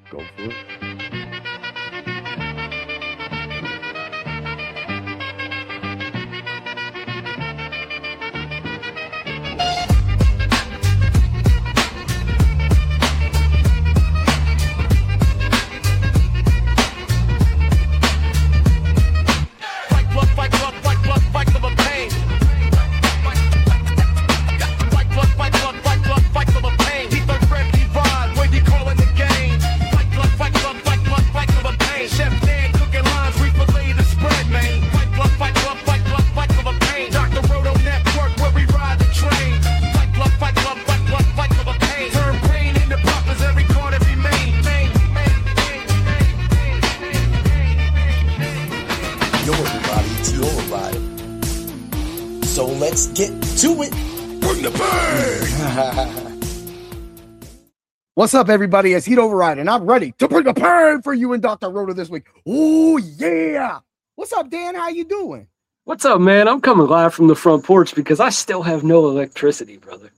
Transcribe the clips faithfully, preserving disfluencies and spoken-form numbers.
Go for it. What's up, everybody? It's Heat Override, and I'm ready to bring the pain for you and Doctor Roto this week. Oh, yeah. What's up, Dan? How you doing? What's up, man? I'm coming live from the front porch because I still have no electricity, brother.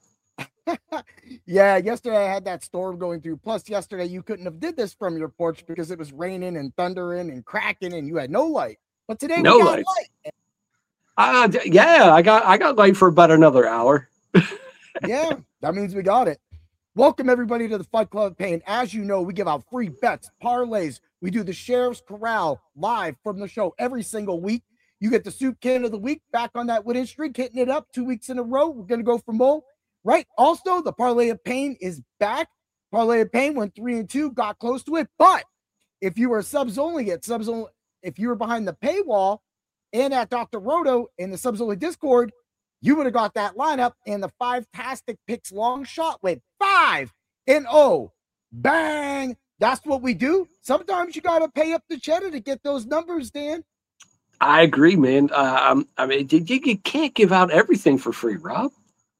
Yeah, yesterday I had that storm going through. Plus, yesterday you couldn't have did this from your porch because it was raining and thundering and cracking, and you had no light. But today no we got light. light. Uh, yeah, I got I got light for about another hour. Yeah, that means we got it. Welcome, everybody, to the Fight Club of Pain. As you know, we give out free bets, parlays. We do the Sheriff's Corral live from the show every single week. You get the Soup Can of the Week back on that winning streak, hitting it up two weeks in a row. We're going to go for more, right? Also, the Parlay of Pain is back. Parlay of Pain went three and two, got close to it. But if you were subs only at subs only, if you were behind the paywall and at Doctor Roto in the subs only Discord, you would have got that lineup, and the five-tastic picks long shot went five and oh. Bang! That's what we do. Sometimes you got to pay up the cheddar to get those numbers, Dan. I agree, man. Uh, I mean, you, you can't give out everything for free, Rob.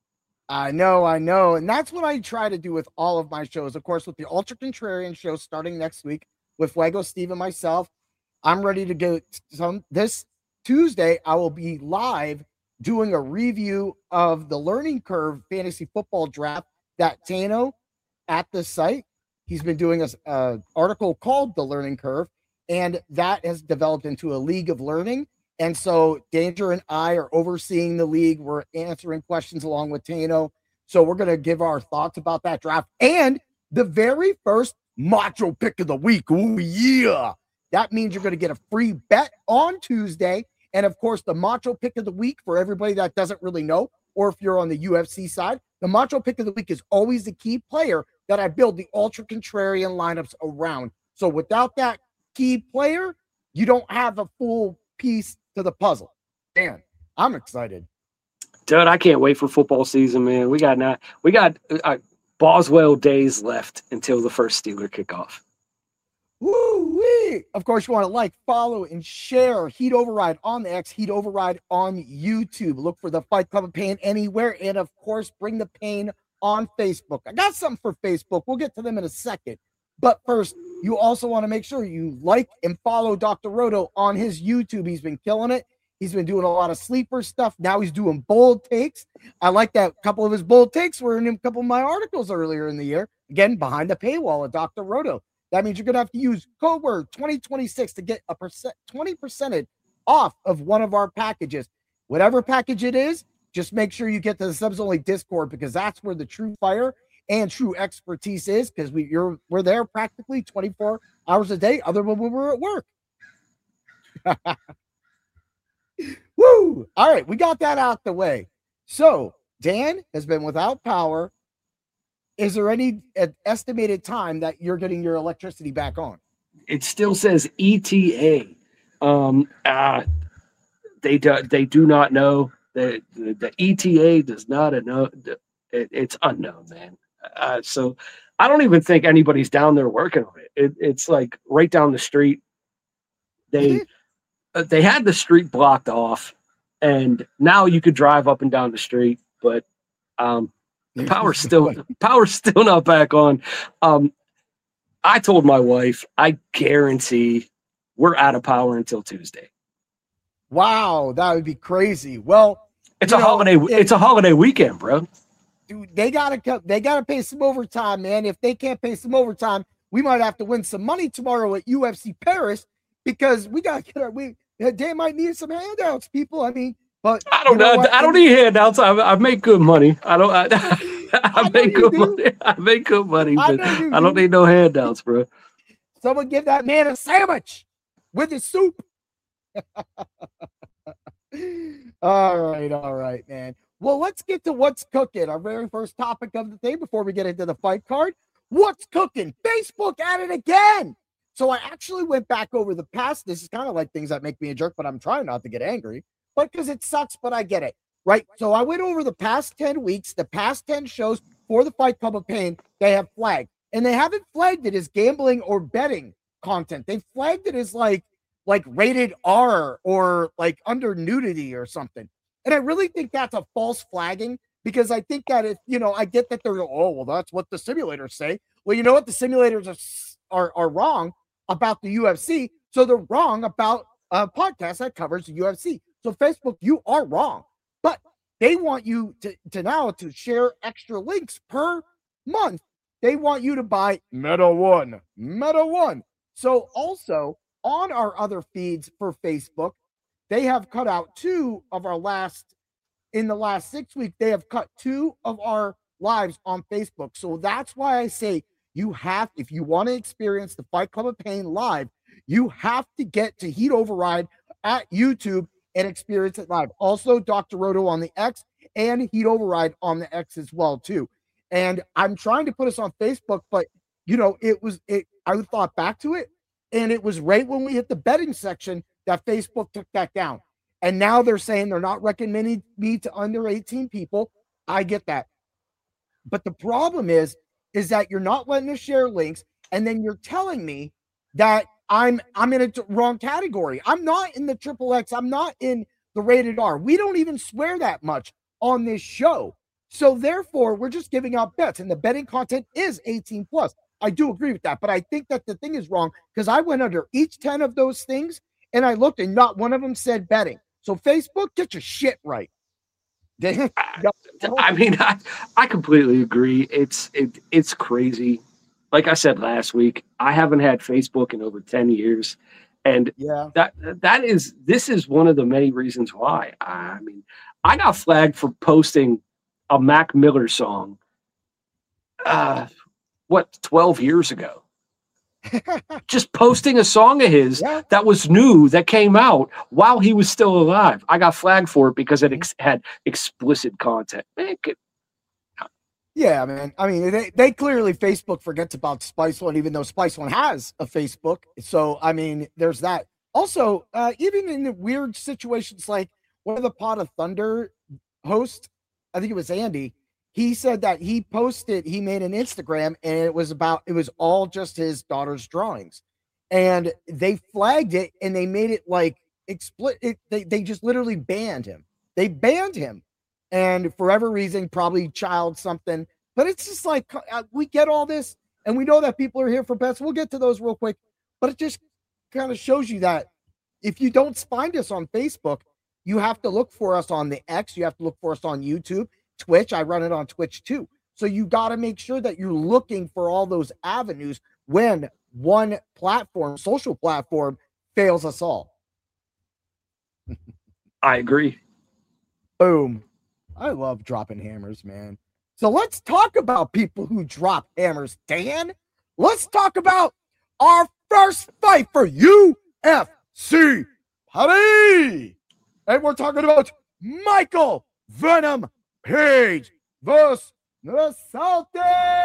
I know, I know. And that's what I try to do with all of my shows. Of course, with the Ultra Contrarian show starting next week with Fuego, Steve, and myself, I'm ready to go. Some this Tuesday, I will be live doing a review of the Learning Curve fantasy football draft that Tano at the site. He's been doing a uh, article called The Learning Curve, and that has developed into a league of learning. And so Danger and I are overseeing the league. We're answering questions along with Tano. So we're going to give our thoughts about that draft and the very first Macho Pick of the Week. Oh, yeah. That means you're going to get a free bet on Tuesday. And, of course, the Macho Pick of the Week, for everybody that doesn't really know, or if you're on the U F C side, the Macho Pick of the Week is always the key player that I build the Ultra Contrarian lineups around. So without that key player, you don't have a full piece to the puzzle. Man, I'm excited. Dude, I can't wait for football season, man. We got not, we got uh, Boswell days left until the first Steeler kickoff. Woo-wee! Of course, you want to like, follow, and share Heat Override on the X, Heat Override on YouTube. Look for the Fight Club of Pain anywhere. And, of course, bring the pain on Facebook. I got something for Facebook. We'll get to them in a second. But first, you also want to make sure you like and follow Doctor Roto on his YouTube. He's been killing it. He's been doing a lot of sleeper stuff. Now he's doing bold takes. I like that. A couple of his bold takes were in a couple of my articles earlier in the year. Again, behind the paywall at Doctor Roto. That means you're going to have to use code word twenty twenty-six to get a percent, twenty percent off of one of our packages. Whatever package it is, just make sure you get to the subs only Discord, because that's where the true fire and true expertise is, because we you're we're there practically twenty-four hours a day, other than when we're at work. Woo! All right, we got that out the way. So Dan has been without power. Is there any estimated time that you're getting your electricity back on? It still says E T A. Um, uh, they do, they do not know. The, the, the E T A does not know. It, it's unknown, man. Uh, so I don't even think anybody's down there working on it. it it's like right down the street. They uh, they had the street blocked off, and now you could drive up and down the street, but um, the power's still power's still not back on. Um, I told my wife, I guarantee we're out of power until Tuesday. Wow, that would be crazy. Well, it's a know, holiday. If, it's a holiday weekend, bro. Dude, they gotta they gotta pay some overtime, man. If they can't pay some overtime, we might have to win some money tomorrow at U F C Paris because we got to get our, we, Dan might need some handouts, people. I mean, but I don't you know. know. What? I don't need handouts. I, I make good money. I don't. I, I, I make good do. money. I make good money, but I, I don't do. need no handouts, bro. Someone give that man a sandwich with his soup. all right, all right, man. Well, let's get to what's cooking. Our very first topic of the day before we get into the fight card. What's cooking? Facebook at it again. So I actually went back over the past. This is kind of like things that make me a jerk, but I'm trying not to get angry. But because it sucks, but I get it, right? So I went over the past ten weeks, the past ten shows for the Fight Club of Pain. They have flagged, and they haven't flagged it as gambling or betting content. They flagged it as like like rated R or like under nudity or something. And I really think that's a false flagging because I think that if, you know, I get that they're, oh, well, that's what the simulators say. Well, you know what? The simulators are, are, are wrong about the U F C. So they're wrong about a podcast that covers the U F C. So Facebook, you are wrong. But they want you to, to now to share extra links per month. They want you to buy Meta One, Meta One. So also on our other feeds for Facebook, they have cut out two of our last, in the last six weeks, they have cut two of our lives on Facebook. So that's why I say you have, if you want to experience the Fight Club of Pain live, you have to get to Heat Override at YouTube and experience it live. Also, Doctor Roto on the X and Heat Override on the X as well, too. And I'm trying to put us on Facebook, but, you know, it was, it. I thought back to it, and it was right when we hit the betting section that Facebook took that down. And now they're saying they're not recommending me to under eighteen people. I get that. But the problem is, is that you're not letting us share links, and then you're telling me that I'm I'm in a t- wrong category. I'm not in the triple X. I'm not in the rated R. We don't even swear that much on this show. So therefore, we're just giving out bets, and the betting content is eighteen plus. I do agree with that, but I think that the thing is wrong because I went under each ten of those things, and I looked, and not one of them said betting. So Facebook, get your shit right. I mean, I, I completely agree. It's it, it's crazy. Like I said last week, I haven't had Facebook in over ten years. And yeah, that that is this is one of the many reasons why. I mean, I got flagged for posting a Mac Miller song uh what twelve years ago. Just posting a song of his yeah. that was new, that came out while he was still alive. I got flagged for it because it ex- had explicit content. Man, it, yeah, man. I mean, they, they clearly, Facebook forgets about Spice One, even though Spice One has a Facebook. So, I mean, there's that. Also, uh, even in the weird situations like one of the Pot of Thunder hosts, I think it was Andy, he said that he posted, he made an Instagram, and it was about, it was all just his daughter's drawings. And they flagged it, and they made it like, explicit. They, they just literally banned him. They banned him. And for whatever reason, probably child something. But it's just like, uh, we get all this, and we know that people are here for bets. We'll get to those real quick. But it just kind of shows you that if you don't find us on Facebook, you have to look for us on the X. You have to look for us on YouTube, Twitch. I run it on Twitch too. So you got to make sure that you're looking for all those avenues when one platform, social platform, fails us all. I agree. Boom. I love dropping hammers, man. So let's talk about people who drop hammers, Dan. Let's talk about our first fight for U F C Paris. And we're talking about Michael Venom Page versus the Sultan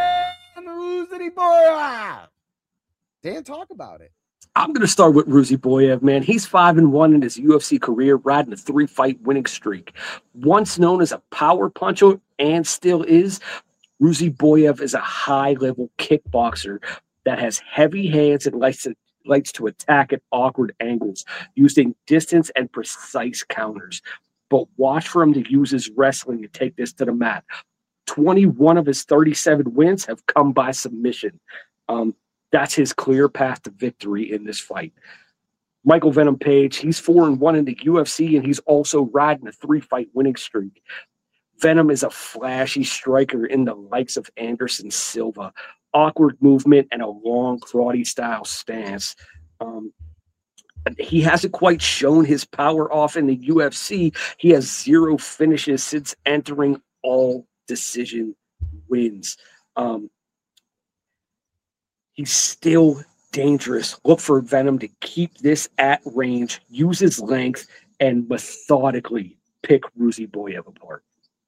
Ruziboyev. Dan, talk about it. I'm going to start with Ruziboyev, man. He's five and one in his U F C career, riding a three-fight winning streak. Once known as a power puncher, and still is, Ruziboyev is a high-level kickboxer that has heavy hands and likes to, likes to attack at awkward angles, using distance and precise counters. But watch for him to use his wrestling to take this to the mat. twenty-one of his thirty-seven wins have come by submission. Um, That's his clear path to victory in this fight. Michael Venom Page, he's four and one in the U F C, and he's also riding a three-fight winning streak. Venom is a flashy striker in the likes of Anderson Silva, awkward movement and a long karate style stance. Um, he hasn't quite shown his power off in the U F C. He has zero finishes since entering, all decision wins. Um, he's still dangerous. Look for Venom to keep this at range, use his length, and methodically pick Ruziboyev apart.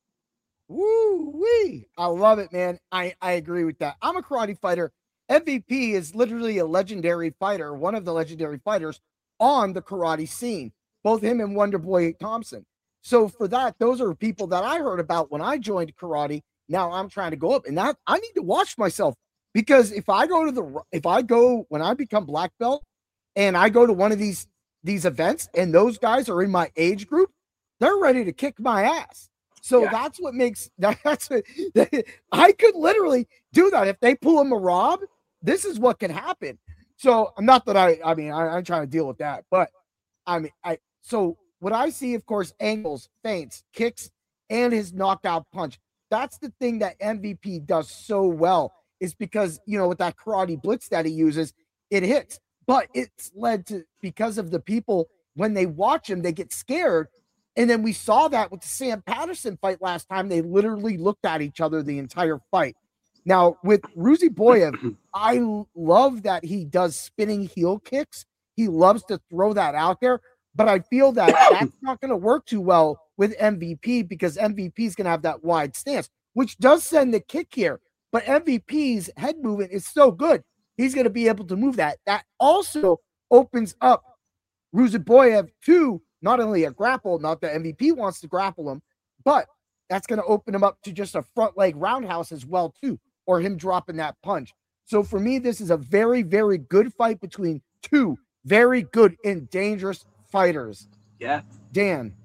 Woo wee! I love it, man. I, I agree with that. I'm a karate fighter. M V P is literally a legendary fighter, one of the legendary fighters on the karate scene, both him and Wonder Boy Thompson. So for that, those are people that I heard about when I joined karate. Now I'm trying to go up, and that I need to watch myself, because if I go to the, if I go, when I become black belt and I go to one of these, these events and those guys are in my age group, they're ready to kick my ass. So yeah. that's what makes, that's what, I could literally do that. If they pull a Marab, this is what can happen. So I'm not that I, I mean, I, I'm trying to deal with that, but I mean, I, so what I see, of course, angles, feints, kicks, and his knockout punch. That's the thing that M V P does so well, is because, you know, with that karate blitz that he uses, it hits, but it's led to, because of the people, when they watch him, they get scared. And then we saw that with the Sam Patterson fight last time. They literally looked at each other the entire fight. Now, with Ruziboyev, I love that he does spinning heel kicks. He loves to throw that out there. But I feel that that's not going to work too well with M V P, because M V P is going to have that wide stance, which does send the kick here. But M V P's head movement is so good, he's going to be able to move that. That also opens up Ruziboyev to not only a grapple, not that M V P wants to grapple him, but that's going to open him up to just a front leg roundhouse as well, too, or him dropping that punch. So for me, this is a very, very good fight between two very good and dangerous fighters. Yeah. Dan.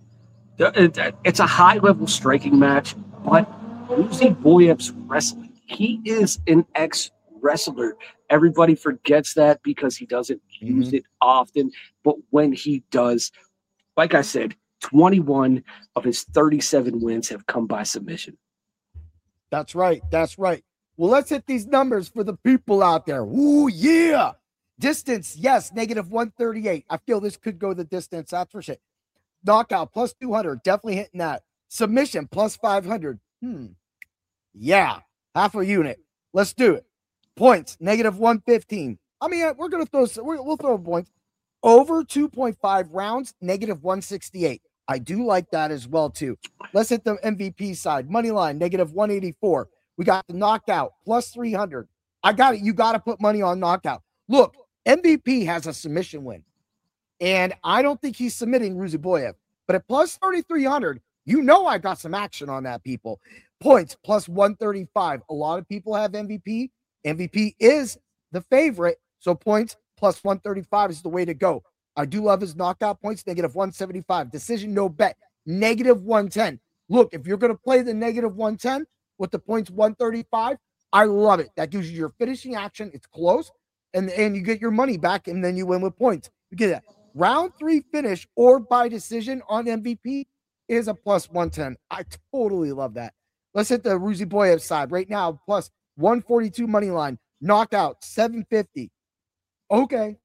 It's a high-level striking match, but Ruziboyev's wrestling, he is an ex-wrestler. Everybody forgets that because he doesn't mm-hmm. use it often, but when he does, like I said, twenty-one of his thirty-seven wins have come by submission. That's right. That's right. Well, let's hit these numbers for the people out there. Ooh, yeah. Distance, yes, negative one thirty-eight. I feel this could go the distance. That's for shit. Knockout, plus two hundred. Definitely hitting that. Submission, plus five hundred. Hmm. Yeah. Half a unit. Let's do it. Points, negative one fifteen. I mean, we're going to throw, we're, we'll throw points. Over two point five rounds, negative one sixty-eight. I do like that as well, too. Let's hit the M V P side. Money line, negative one eighty-four. We got the knockout, plus three hundred. I got it. You got to put money on knockout. Look, M V P has a submission win, and I don't think he's submitting Ruziboyev. But at plus thirty-three hundred, you know I got some action on that, people. Points, plus one thirty-five. A lot of people have M V P. M V P is the favorite, so points, plus one thirty-five is the way to go. I do love his knockout points, negative one seventy-five. Decision, no bet, negative one ten. Look, if you're going to play the negative one ten with the points one thirty-five, I love it. That gives you your finishing action. It's close, and, and you get your money back, and then you win with points. You get that. Round three finish or by decision on M V P is a plus one ten. I totally love that. Let's hit the Ruziboyev side right now, plus one forty-two money line. Knockout, seven fifty. Okay.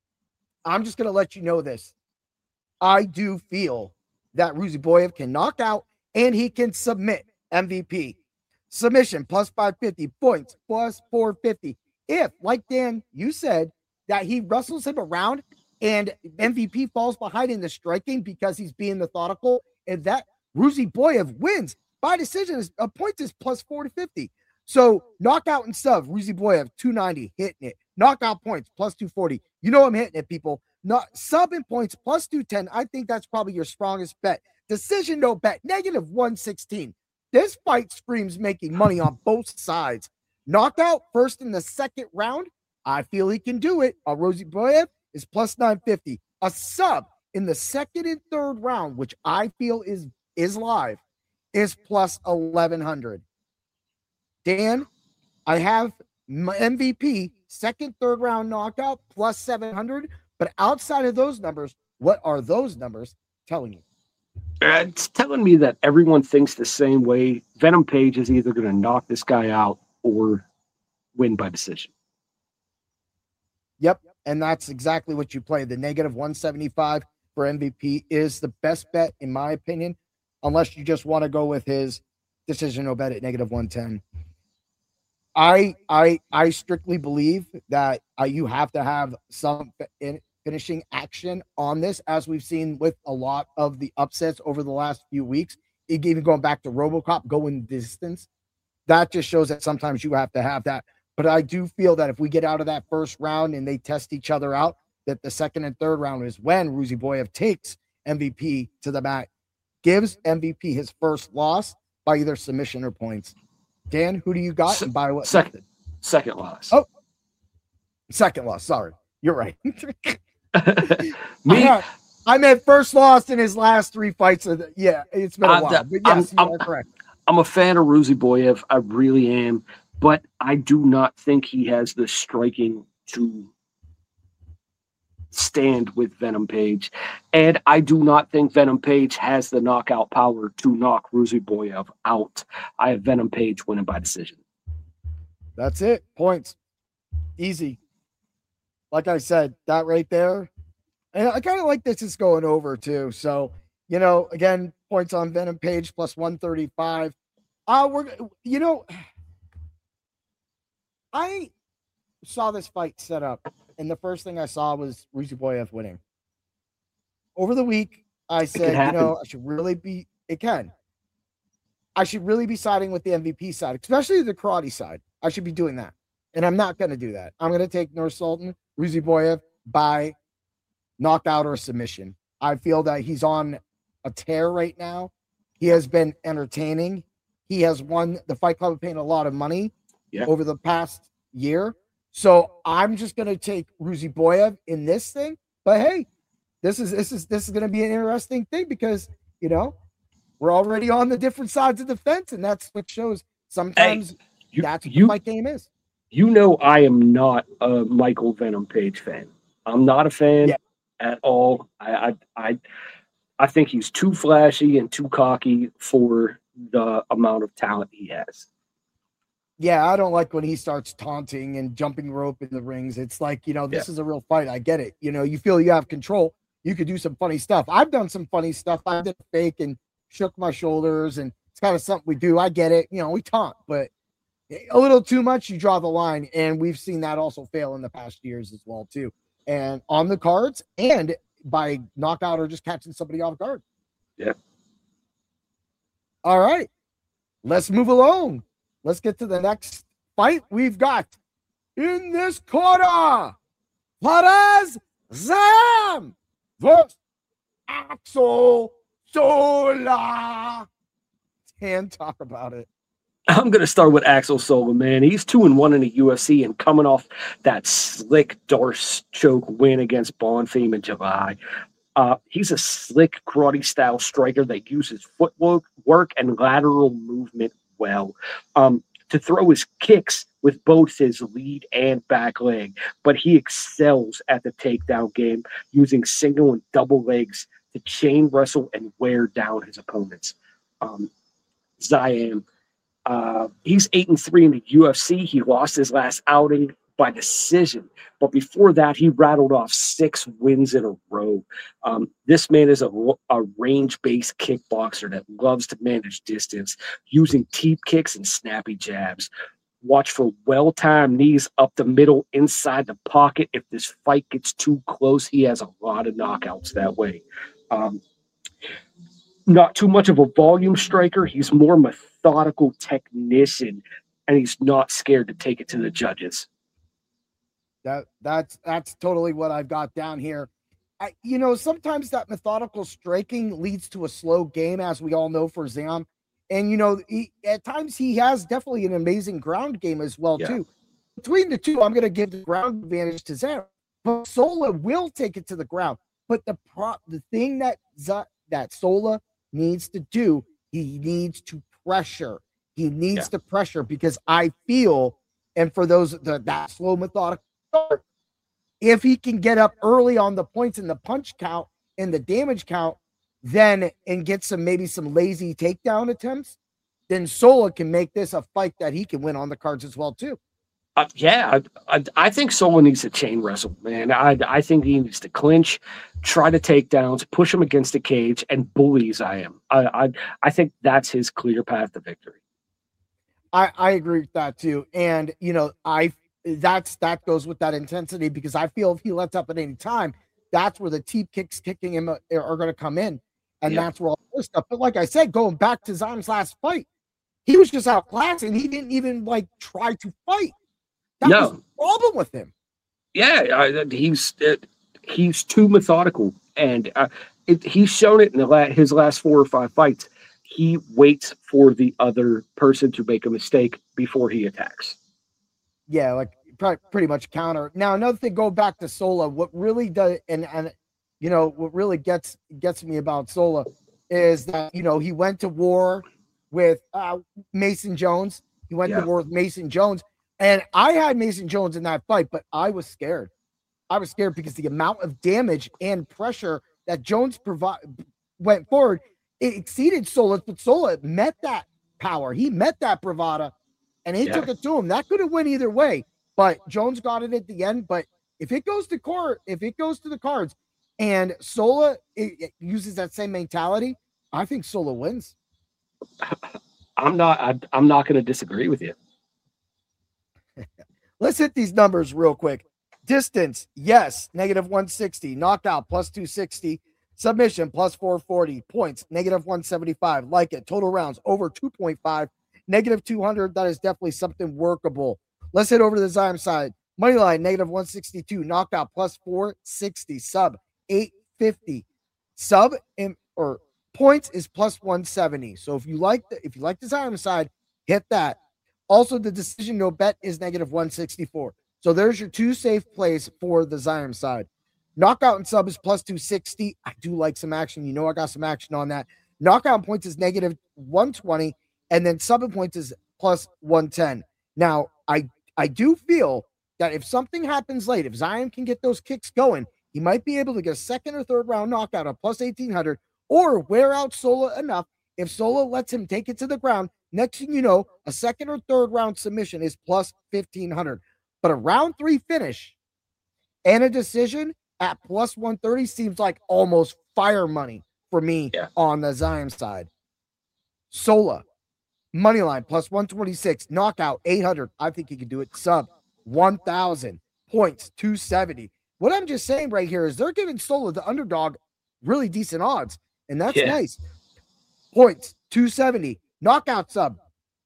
I'm just going to let you know this. I do feel that Ruziboyev can knock out and he can submit M V P. Submission, plus five fifty. Points, plus four fifty. If, like Dan, you said, that he wrestles him around and M V P falls behind in the striking because he's being methodical, and that Ruziboyev wins by decision, a point is plus four fifty. So knockout and sub, Ruziboyev, two ninety, hitting it. Knockout points, plus two forty. You know I'm hitting it, people. Not sub and points, plus two ten. I think that's probably your strongest bet. Decision, no bet, negative one sixteen. This fight screams making money on both sides. Knockout, first in the second round. I feel he can do it. A Ruziboyev is plus nine fifty. A sub in the second and third round, which I feel is, is live, is plus eleven hundred. Dan, I have my M V P, second, third round knockout, plus seven hundred. But outside of those numbers, what are those numbers telling you? It's telling me that everyone thinks the same way. Venom Page is either going to knock this guy out or win by decision. Yep. And that's exactly what you play. The negative one seventy-five for M V P is the best bet, in my opinion, unless you just want to go with his decision no bet at negative one ten. I I I strictly believe that uh, you have to have some in finishing action on this, as we've seen with a lot of the upsets over the last few weeks. Even going back to RoboCop, going distance, that just shows that sometimes you have to have that. But I do feel that if we get out of that first round and they test each other out, that the second and third round is when Ruziboyev takes M V P to the mat, gives M V P his first loss by either submission or points. Dan, who do you got? Se- and by what? Second, second loss. Oh, second loss. Sorry, you're right. Me, I, I meant first loss in his last three fights. Of the, yeah, it's been a I'm while, the- but yes, I'm- you are correct. I'm a fan of Ruziboyev. I really am, but I do not think he has the striking to stand with Venom Page, and I do not think Venom Page has the knockout power to knock Ruziboyev out. I have Venom Page winning by decision. That's it. Points. Easy. Like I said, that right there. And I kind of like this is going over too. So, you know, again, points on Venom Page plus one thirty-five. Uh, we're, you know, I saw this fight set up, and the first thing I saw was Ruziboyev winning. Over the week, I said, you know, I should really be, it can. I should really be siding with the M V P side, especially the karate side. I should be doing that. And I'm not going to do that. I'm going to take Nursultan, Ruziboyev by knockout or submission. I feel that he's on a tear right now. He has been entertaining. He has won the Fight Club, paying a lot of money yeah. over the past year. So I'm just going to take Ruziboyev in this thing. But hey, this is this is this is going to be an interesting thing because, you know, we're already on the different sides of the fence, and that's what shows sometimes hey, you, that's what you, my game is. You know, I am not a Michael Venom Page fan. I'm not a fan yeah. at all. I, I I I think he's too flashy and too cocky for the amount of talent he has. Yeah, I don't like when he starts taunting and jumping rope in the rings. It's like, you know, this yeah. is a real fight. I get it. You know, you feel you have control. You could do some funny stuff. I've done some funny stuff. I did a fake and shook my shoulders, and it's kind of something we do. I get it. You know, we taunt, but a little too much, you draw the line. And we've seen that also fail in the past years as well, too. And on the cards and by knockout or just catching somebody off guard. Yeah. All right. Let's move along. Let's get to the next fight we've got in this quarter. Faraz Zam versus Axel Sola. Can't talk about it. I'm going to start with Axel Sola, man. He's two and one in the U F C and coming off that slick Darce choke win against Bonfim in July. Uh, he's a slick karate-style striker that uses footwork work and lateral movement well um, to throw his kicks with both his lead and back leg, but he excels at the takedown game, using single and double legs to chain wrestle and wear down his opponents. Um, Ziam, uh, he's eight and three in the U F C. He lost his last outing by decision, but before that, he rattled off six wins in a row. Um, this man is a, a range-based kickboxer that loves to manage distance, using teep kicks and snappy jabs. Watch for well-timed knees up the middle inside the pocket. If this fight gets too close, he has a lot of knockouts that way. Um, not too much of a volume striker. He's more methodical technician, and he's not scared to take it to the judges. That that's that's totally what I've got down here. I, you know, sometimes that methodical striking leads to a slow game, as we all know for Zam. And, you know, he, at times he has definitely an amazing ground game as well, yeah. too. Between the two, I'm going to give the ground advantage to Zam. But Sola will take it to the ground. But the pro, the thing that Z- that Sola needs to do, he needs to pressure. He needs yeah. to pressure because I feel, and for those the, that slow methodical, if he can get up early on the points in the punch count and the damage count, then and get some maybe some lazy takedown attempts, then Sola can make this a fight that he can win on the cards as well too. Uh, yeah, I, I, I think Sola needs to chain wrestle, man. I, I think he needs to clinch, try to take downs, push him against the cage, and bully Ziam. I, I, I think that's his clear path to victory. I, I agree with that too. And, you know, I that's that goes with that intensity because I feel if he lets up at any time, that's where the teep kicks kicking him are, are going to come in. And yeah. that's where all this stuff. But like I said, going back to Ziam's last fight, he was just outclassed and he didn't even like try to fight. That no. was the problem with him. Yeah, I, he's uh, he's too methodical, and uh, it, he's shown it in the la- his last four or five fights. He waits for the other person to make a mistake before he attacks. Yeah, like pretty much counter. Now, another thing, go back to Sola. What really does, and and you know, what really gets gets me about Sola is that you know he went to war with uh, Mason Jones. He went yeah. to war with Mason Jones. And I had Mason Jones in that fight, but I was scared. I was scared because the amount of damage and pressure that Jones provi- went forward, it exceeded Sola, but Sola met that power. He met that bravada, and he yeah. took it to him. That could have went either way, but Jones got it at the end. But if it goes to court, if it goes to the cards, and Sola it, it uses that same mentality, I think Sola wins. I'm not. I, I'm not going to disagree with you. Let's hit these numbers real quick. Distance, yes, negative one sixty. Knockout, plus two sixty. Submission, plus four forty. Points, negative one seventy-five. Like it. Total rounds, over two point five. Negative two hundred. That is definitely something workable. Let's hit over to the Ziam side. Moneyline, negative one sixty-two. Knockout, plus four sixty. Sub, eight fifty. Sub, in, or points is plus one seventy. So if you like the, if you like the Ziam side, hit that. Also, the decision no bet is negative one sixty-four. So there's your two safe plays for the Ziam side. Knockout and sub is plus two sixty. I do like some action. You know I got some action on that. Knockout points is negative one twenty, and then sub and points is plus one ten. Now, I, I do feel that if something happens late, if Ziam can get those kicks going, he might be able to get a second or third round knockout at plus eighteen hundred or wear out Sola enough. If Sola lets him take it to the ground, next thing you know, a second or third round submission is plus fifteen hundred. But a round three finish and a decision at plus one thirty seems like almost fire money for me yeah. on the Ziam side. Sola, moneyline, plus one twenty-six. Knockout, eight hundred. I think he can do it. Sub, one thousand. Points, two seventy. What I'm just saying right here is they're giving Sola, the underdog, really decent odds. And that's yeah. nice. Points, two seventy. Knockout sub.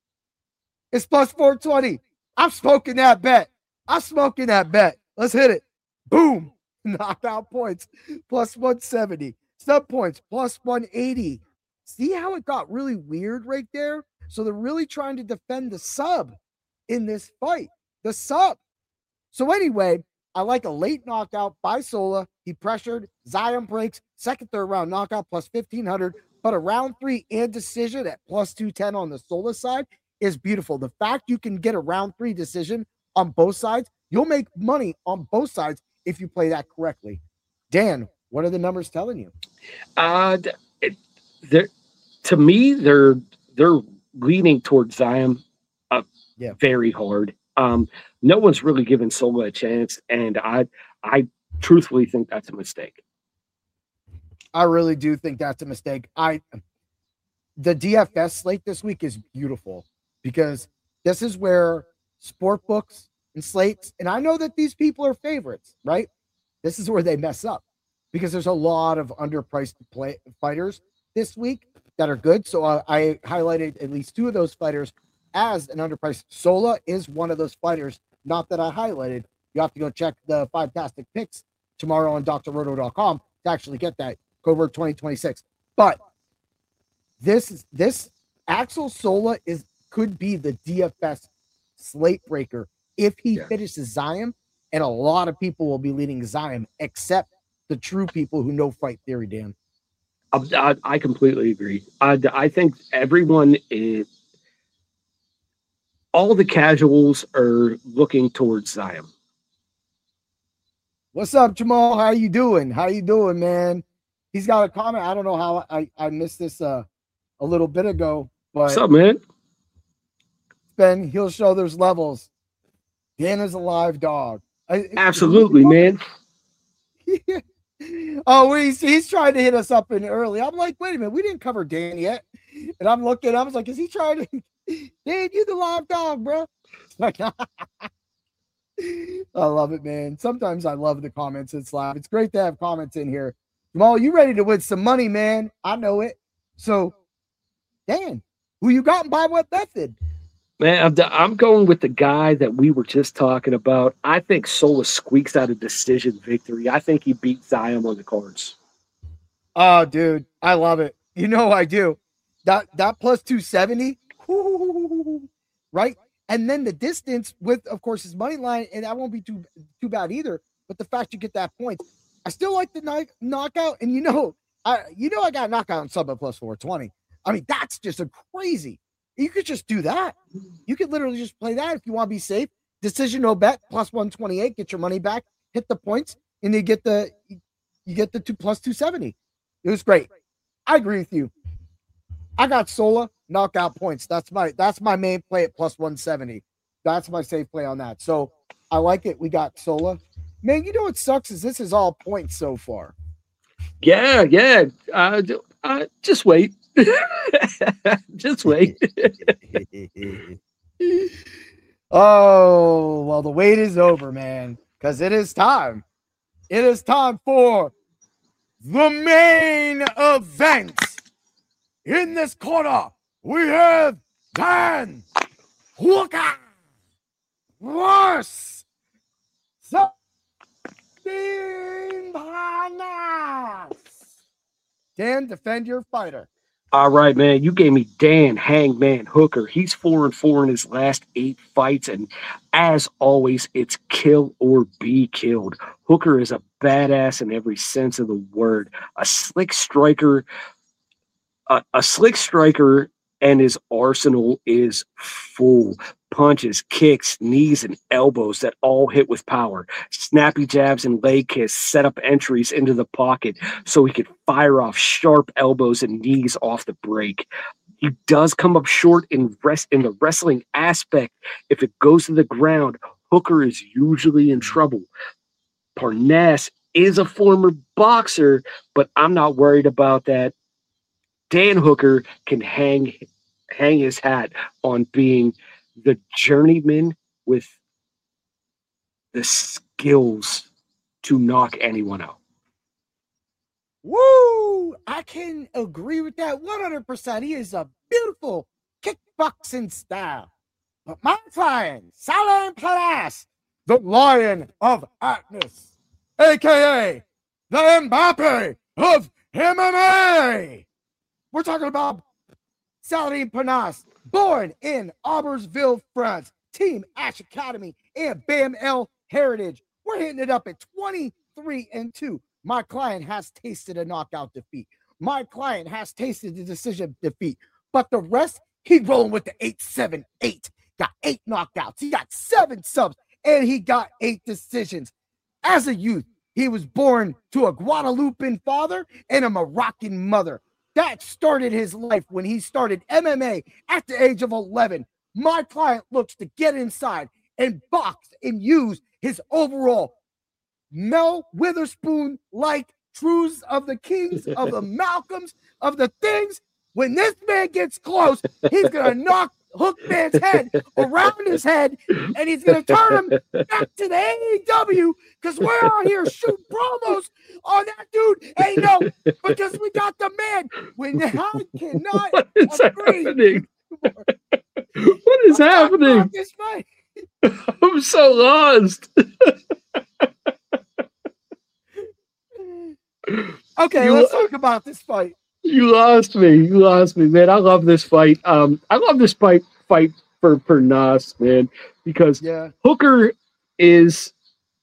It's plus four twenty. I'm smoking that bet. I'm smoking that bet. Let's hit it. Boom. Knockout points, plus one seventy. Sub points, plus one eighty. See how it got really weird right there? So they're really trying to defend the sub in this fight. The sub. So anyway, I like a late knockout by Sola. He pressured. Ziam breaks. Second, third round knockout, plus fifteen hundred. But a round three and decision at plus two ten on the Sola side is beautiful. The fact you can get a round three decision on both sides, you'll make money on both sides if you play that correctly. Dan, what are the numbers telling you? Uh, it, to me, they're they're leaning towards Ziam uh, yeah. very hard. Um, no one's really given Sola a chance, and I I truthfully think that's a mistake. I really do think that's a mistake. I the D F S slate this week is beautiful because this is where sport books and slates, and I know that these people are favorites, right? This is where they mess up because there's a lot of underpriced play fighters this week that are good. So uh, I highlighted at least two of those fighters as an underpriced. Sola is one of those fighters, not that I highlighted. You have to go check the Five-tastic Picks tomorrow on D R roto dot com to actually get that. Covert twenty twenty-six. But this this Axel Sola is could be the D F S slate breaker if he yeah. finishes Ziam, and a lot of people will be leading Ziam, except the true people who know fight theory, Dan. I, I completely agree. I, I think everyone is, all the casuals are looking towards Ziam. What's up, Jamal? How you doing? How you doing, man? He's got a comment. I don't know how I, I missed this uh, a little bit ago, but what's up, man? Ben, he'll show there's levels. Dan is a live dog. I, Absolutely, man. Oh, he's he's trying to hit us up in early. I'm like, wait a minute, we didn't cover Dan yet. And I'm looking, I was like, is he trying to Dan, you the live dog, bro? Like, I love it, man. Sometimes I love the comments. It's live. It's great to have comments in here. Jamal, you ready to win some money, man? I know it. So, Dan, who you got and by what method? Man, I'm, I'm going with the guy that we were just talking about. I think Sola squeaks out a decision victory. I think he beat Zion on the cards. Oh, dude, I love it. You know I do. That that plus two seventy, right? And then the distance with, of course, his money line, and that won't be too too bad either. But the fact you get that point, I still like the night knockout. And you know, I you know I got knockout on sub at plus four twenty. I mean, that's just a crazy. You could just do that. You could literally just play that if you want to be safe. Decision no bet plus one twenty-eight. Get your money back. Hit the points, and you get the you get the two plus two seventy. It was great. I agree with you. I got Sola knockout points. That's my that's my main play at plus one seventy. That's my safe play on that. So I like it. We got Sola. Man, you know what sucks is this is all points so far. Yeah, yeah. Uh, uh, just wait. Just wait. Oh, well, the wait is over, man, because it is time. It is time for the main event. In this corner, we have Dan Hooker versus Sabine Panas. Dan, defend your fighter. All right, man. You gave me Dan Hangman Hooker. He's four and four in his last eight fights, and as always, it's kill or be killed. Hooker is a badass in every sense of the word. A slick striker, a, a slick striker, and his arsenal is full. Punches, kicks, knees, and elbows that all hit with power. Snappy jabs and leg kicks set up entries into the pocket so he could fire off sharp elbows and knees off the break. He does come up short in rest in the wrestling aspect. If it goes to the ground, Hooker is usually in trouble. Parnas is a former boxer, but I'm not worried about that. Dan Hooker can hang hang his hat on being the journeyman with the skills to knock anyone out. Woo! I can agree with that one hundred percent. He is a beautiful kickboxing style. But my client, Salim Palas, the Lion of Atlas, a k a the Mbappe of M M A. We're talking about Saladin Panas, born in Aubervilliers, France, Team Ash Academy, and B A M L Heritage. We're hitting it up at twenty-three and two. My client has tasted a knockout defeat. My client has tasted the decision defeat. But the rest, he rolling with the eight seven eight. Got eight knockouts. He got seven subs, and he got eight decisions. As a youth, he was born to a Guadalupean father and a Moroccan mother. That started his life when he started M M A at the age of eleven. My client looks to get inside and box and use his overall Mel Witherspoon-like truths of the kings, of the Malcolms, of the things. When this man gets close, he's going to knock Hookman's head around his head, and he's going to turn him back to the A E W because we're out here shooting promos on that dude. Hey, no, because we got the man. When I cannot What is agree. happening? What is I'm happening? This fight. I'm so lost. Okay, You- let's talk about this fight. You lost me. You lost me, man. I love this fight. Um, I love this fight fight for Parnas, man, because Yeah. Hooker is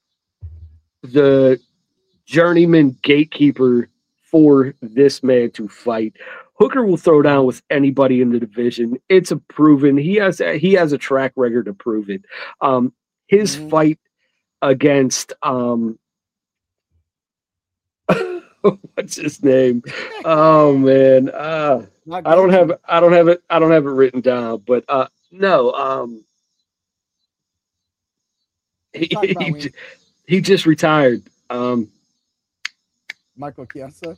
the journeyman gatekeeper for this man to fight. Hooker will throw down with anybody in the division. It's a proven. He has a, he has a track record to prove it. Um, his Mhm. fight against um, what's his name? Oh man, uh, Not I don't good. have I don't have it I don't have it written down, but uh, no, um, He, Talk about he, Wayne. he just retired. Um, Michael Chiesa.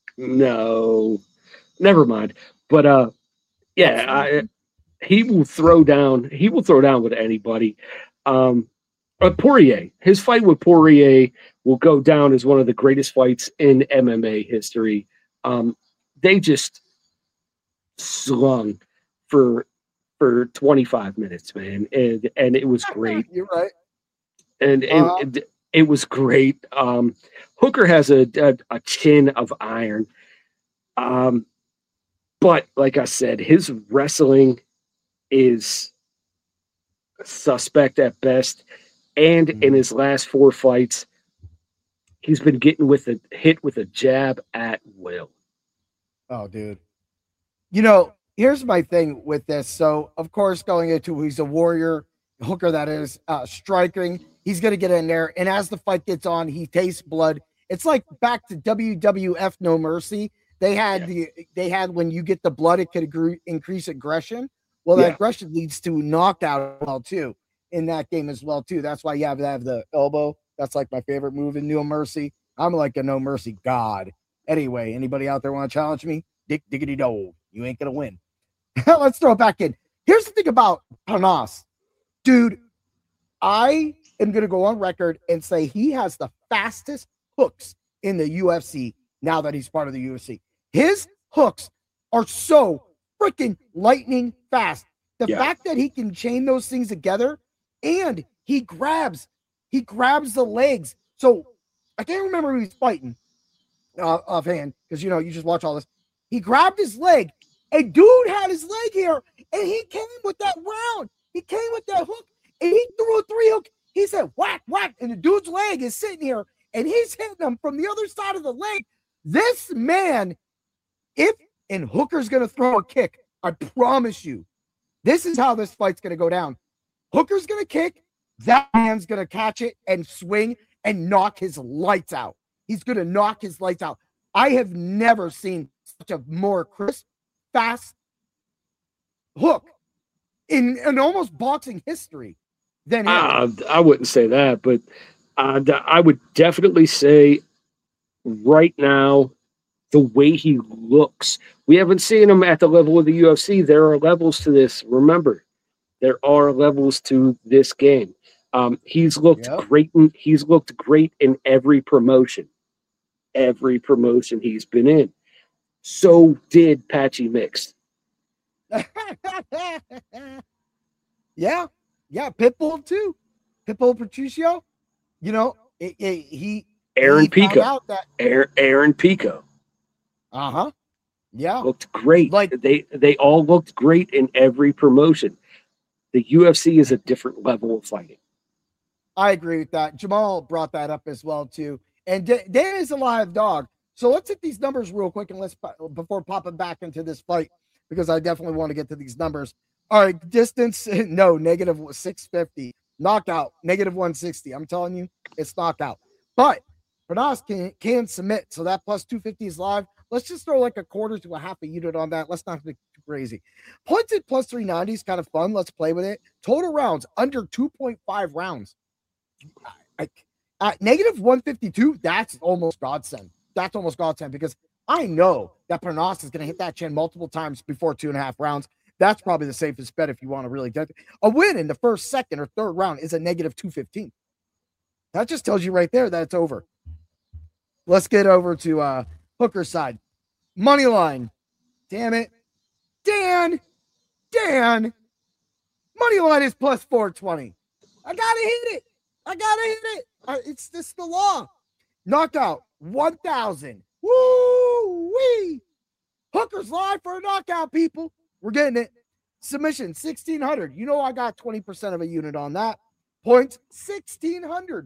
no, never mind. But uh, yeah, I, he will throw down. He will throw down with anybody. Um, but Poirier, his fight with Poirier will go down as one of the greatest fights in M M A history. Um, they just slung for for twenty-five minutes, man, and and it was great. You're right. And it, Uh-huh. it, it was great. Um, Hooker has a, a a chin of iron, um, but like I said, his wrestling is suspect at best. And Mhm. in his last four fights, he's been getting with a hit with a jab at will. Oh, dude. You know, here's my thing with this. So, of course, going into he's a warrior hooker that is uh, striking. He's going to get in there, and as the fight gets on, he tastes blood. It's like back to W W F No Mercy. They had yeah. the they had when you get the blood, it could agree, increase aggression. Well, that yeah. aggression leads to knockout as well too in that game as well too. That's why you have to have the elbow. That's like my favorite move in No Mercy. I'm like a No Mercy god. Anyway, anybody out there want to challenge me? Dick diggity dog. You ain't gonna win. Let's throw it back in. Here's the thing about Panas, dude. I am gonna go on record and say he has the fastest hooks in the U F C now that he's part of the U F C. His hooks are so freaking lightning fast. The yeah. fact that he can chain those things together and he grabs, he grabs the legs. So I can't remember who he's fighting uh, offhand because you know you just watch all this. He grabbed his leg. A dude had his leg here, and he came with that round. He came with that hook, and he threw a three hook. He said, whack, whack, and the dude's leg is sitting here, and he's hitting him from the other side of the leg. This man, if, and Hooker's going to throw a kick, I promise you, this is how this fight's going to go down. Hooker's going to kick, that man's going to catch it and swing and knock his lights out. He's going to knock his lights out. I have never seen such a more crisp, fast hook in, in almost boxing history than him. Uh, I wouldn't say that, but uh, I would definitely say right now, the way he looks, we haven't seen him at the level of the U F C. There are levels to this. Remember, there are levels to this game. Um, he's looked yep. great. In, he's looked great in every promotion, every promotion he's been in. So did Patchy Mix. yeah, yeah, Pitbull too. Pitbull Patricio. You know, it, it, he Aaron he Pico. Out that Aaron, Aaron Pico. Uh huh. Yeah, looked great. Like they they all looked great in every promotion. The U F C is a different level of fighting. I agree with that. Jamal brought that up as well too. And Dan is a live dog. So let's hit these numbers real quick and let's before popping back into this fight because I definitely want to get to these numbers. All right, distance, no, negative six fifty. Knockout, negative one sixty. I'm telling you, it's knockout. But Panas can, can submit, so that plus two fifty is live. Let's just throw like a quarter to a half a unit on that. Let's not be too crazy. Points at plus three ninety is kind of fun. Let's play with it. Total rounds, under two point five rounds. I, at negative one fifty-two, that's almost godsend. That's almost godsend because I know that Panas is going to hit that chin multiple times before two and a half rounds. That's probably the safest bet if you want to really get it. A win in the first, second, or third round is a negative two fifteen. That just tells you right there that it's over. Let's get over to uh, Hooker's side. Money line. Damn it. Dan. Dan. Money line is plus four twenty. I got to hit it. I got to hit it. Uh, it's just the law. Knockout. one thousand. Woo-wee. Hooker's live for a knockout, people. We're getting it. Submission, sixteen hundred. You know I got twenty percent of a unit on that. Points, sixteen hundred.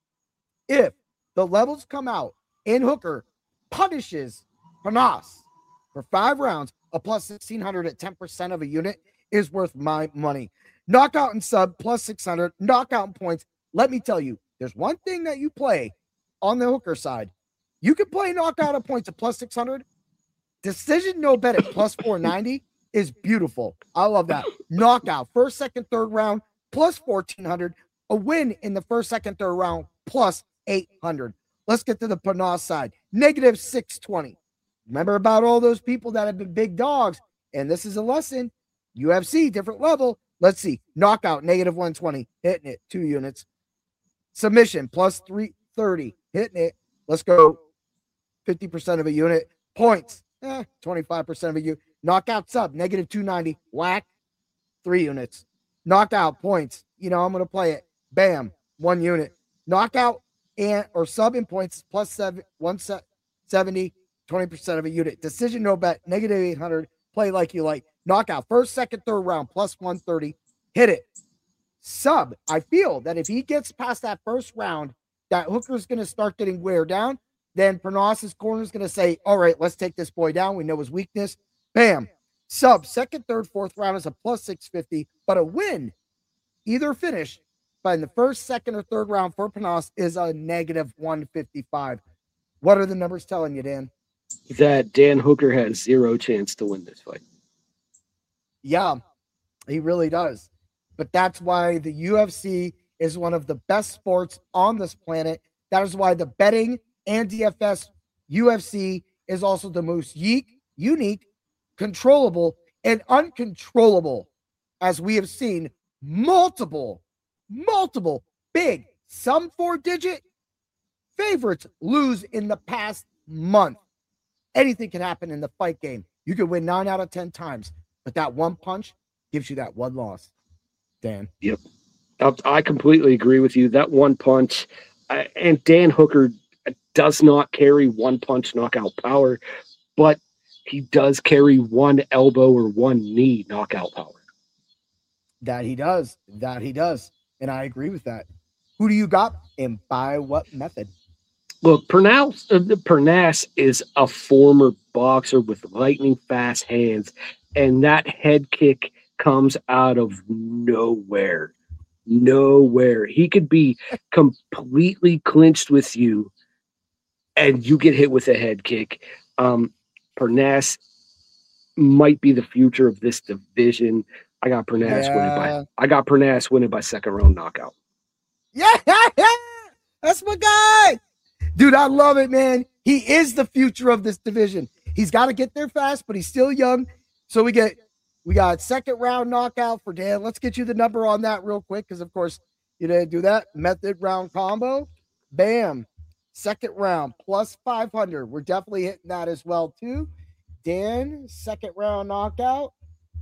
If the levels come out and Hooker punishes Panas for five rounds, a plus sixteen hundred at ten percent of a unit is worth my money. Knockout and sub, plus six hundred. Knockout and points. Let me tell you, there's one thing that you play on the Hooker side. You can play knockout at points at plus six hundred. Decision no bet at plus four ninety is beautiful. I love that. Knockout, first, second, third round, plus fourteen hundred. a win in the first, second, third round, plus eight hundred. Let's get to the Panos side. Negative six twenty. Remember about all those people that have been big dogs. And this is a lesson. U F C, different level. Let's see. Knockout, negative one twenty. Hitting it, two units. Submission, plus three thirty. Hitting it. Let's go. fifty percent of a unit. Points, eh, twenty-five percent of a unit. Knockout sub, negative two ninety. Whack, three units. Knockout points. You know, I'm going to play it. Bam, one unit. Knockout and or sub in points, plus seven, one seventy, twenty percent of a unit. Decision, no bet, negative eight hundred. Play like you like. Knockout, first, second, third round, plus one thirty. Hit it. Sub, I feel that if he gets past that first round, that Hooker's going to start getting wear down. Then Panos's corner is going to say, all right, let's take this boy down. We know his weakness. Bam. Sub, second, third, fourth round is a plus six fifty, but a win, either finish, but in the first, second, or third round for Panos is a negative one fifty-five. What are the numbers telling you, Dan? That Dan Hooker has zero chance to win this fight. Yeah, he really does. But that's why the U F C is one of the best sports on this planet. That is why the betting and D F S U F C is also the most unique, unique, controllable, and uncontrollable, as we have seen multiple, multiple big, some four-digit favorites lose in the past month. Anything can happen in the fight game. You could win nine out of ten times, but that one punch gives you that one loss. Dan. Yep. I completely agree with you. That one punch, uh, and Dan Hooker does not carry one punch knockout power, but he does carry one elbow or one knee knockout power. That he does. That he does. And I agree with that. Who do you got and by what method? Look, Pernas, uh, Pernas is a former boxer with lightning fast hands, and that head kick comes out of nowhere. Nowhere. He could be completely clinched with you, and you get hit with a head kick. Um, Pernas might be the future of this division. I got Pernas yeah. winning by. I got Pernas winning by second round knockout. Yeah, that's my guy, dude. I love it, man. He is the future of this division. He's got to get there fast, but he's still young. So we get. We got second round knockout for Dan. Let's get you the number on that real quick because, of course, you didn't do that. Method round combo. Bam. Second round plus five hundred. We're definitely hitting that as well, too. Dan, second round knockout.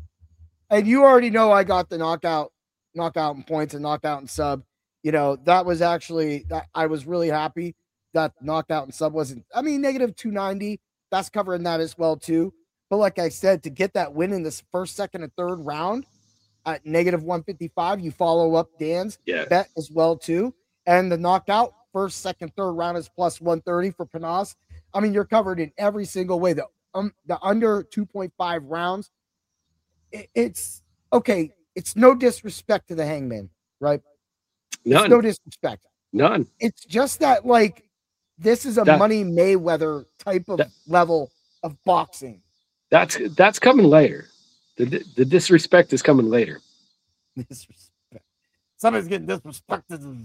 And you already know I got the knockout, knockout and points and knockout and sub. You know, that was actually, that I was really happy that knockout and sub wasn't, I mean, negative two ninety. That's covering that as well, too. But like I said, to get that win in this first, second, and third round at negative one fifty-five, you follow up Dan's yeah. bet as well, too. And the knockout, first, second, third round is plus one thirty for Panos. I mean, you're covered in every single way. The, um, the under two point five rounds, it, it's, okay, it's no disrespect to the Hangman, right? None. It's no disrespect. None. It's just that, like, this is a that, Money Mayweather type of that, level of boxing. That's that's coming later. The the disrespect is coming later. Disrespect. Somebody's getting disrespected.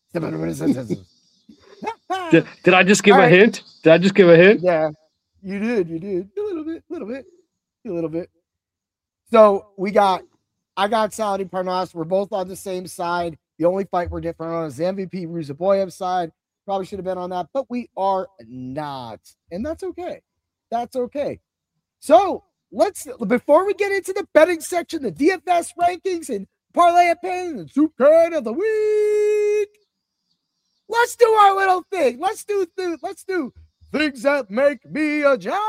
did, did I just give All a right. hint? Did I just give a hint? Yeah, you did. You did a little bit, a little bit, a little bit. So we got, I got Saladin Parnas. We're both on the same side. The only fight we're different on is the M V P Ruzaboyev side. Probably should have been on that, but we are not, and that's okay. That's okay. So let's, before we get into the betting section, the D F S rankings and parlay opinions and super of the week, let's do our little thing. Let's do, th- let's do things that make me a giant.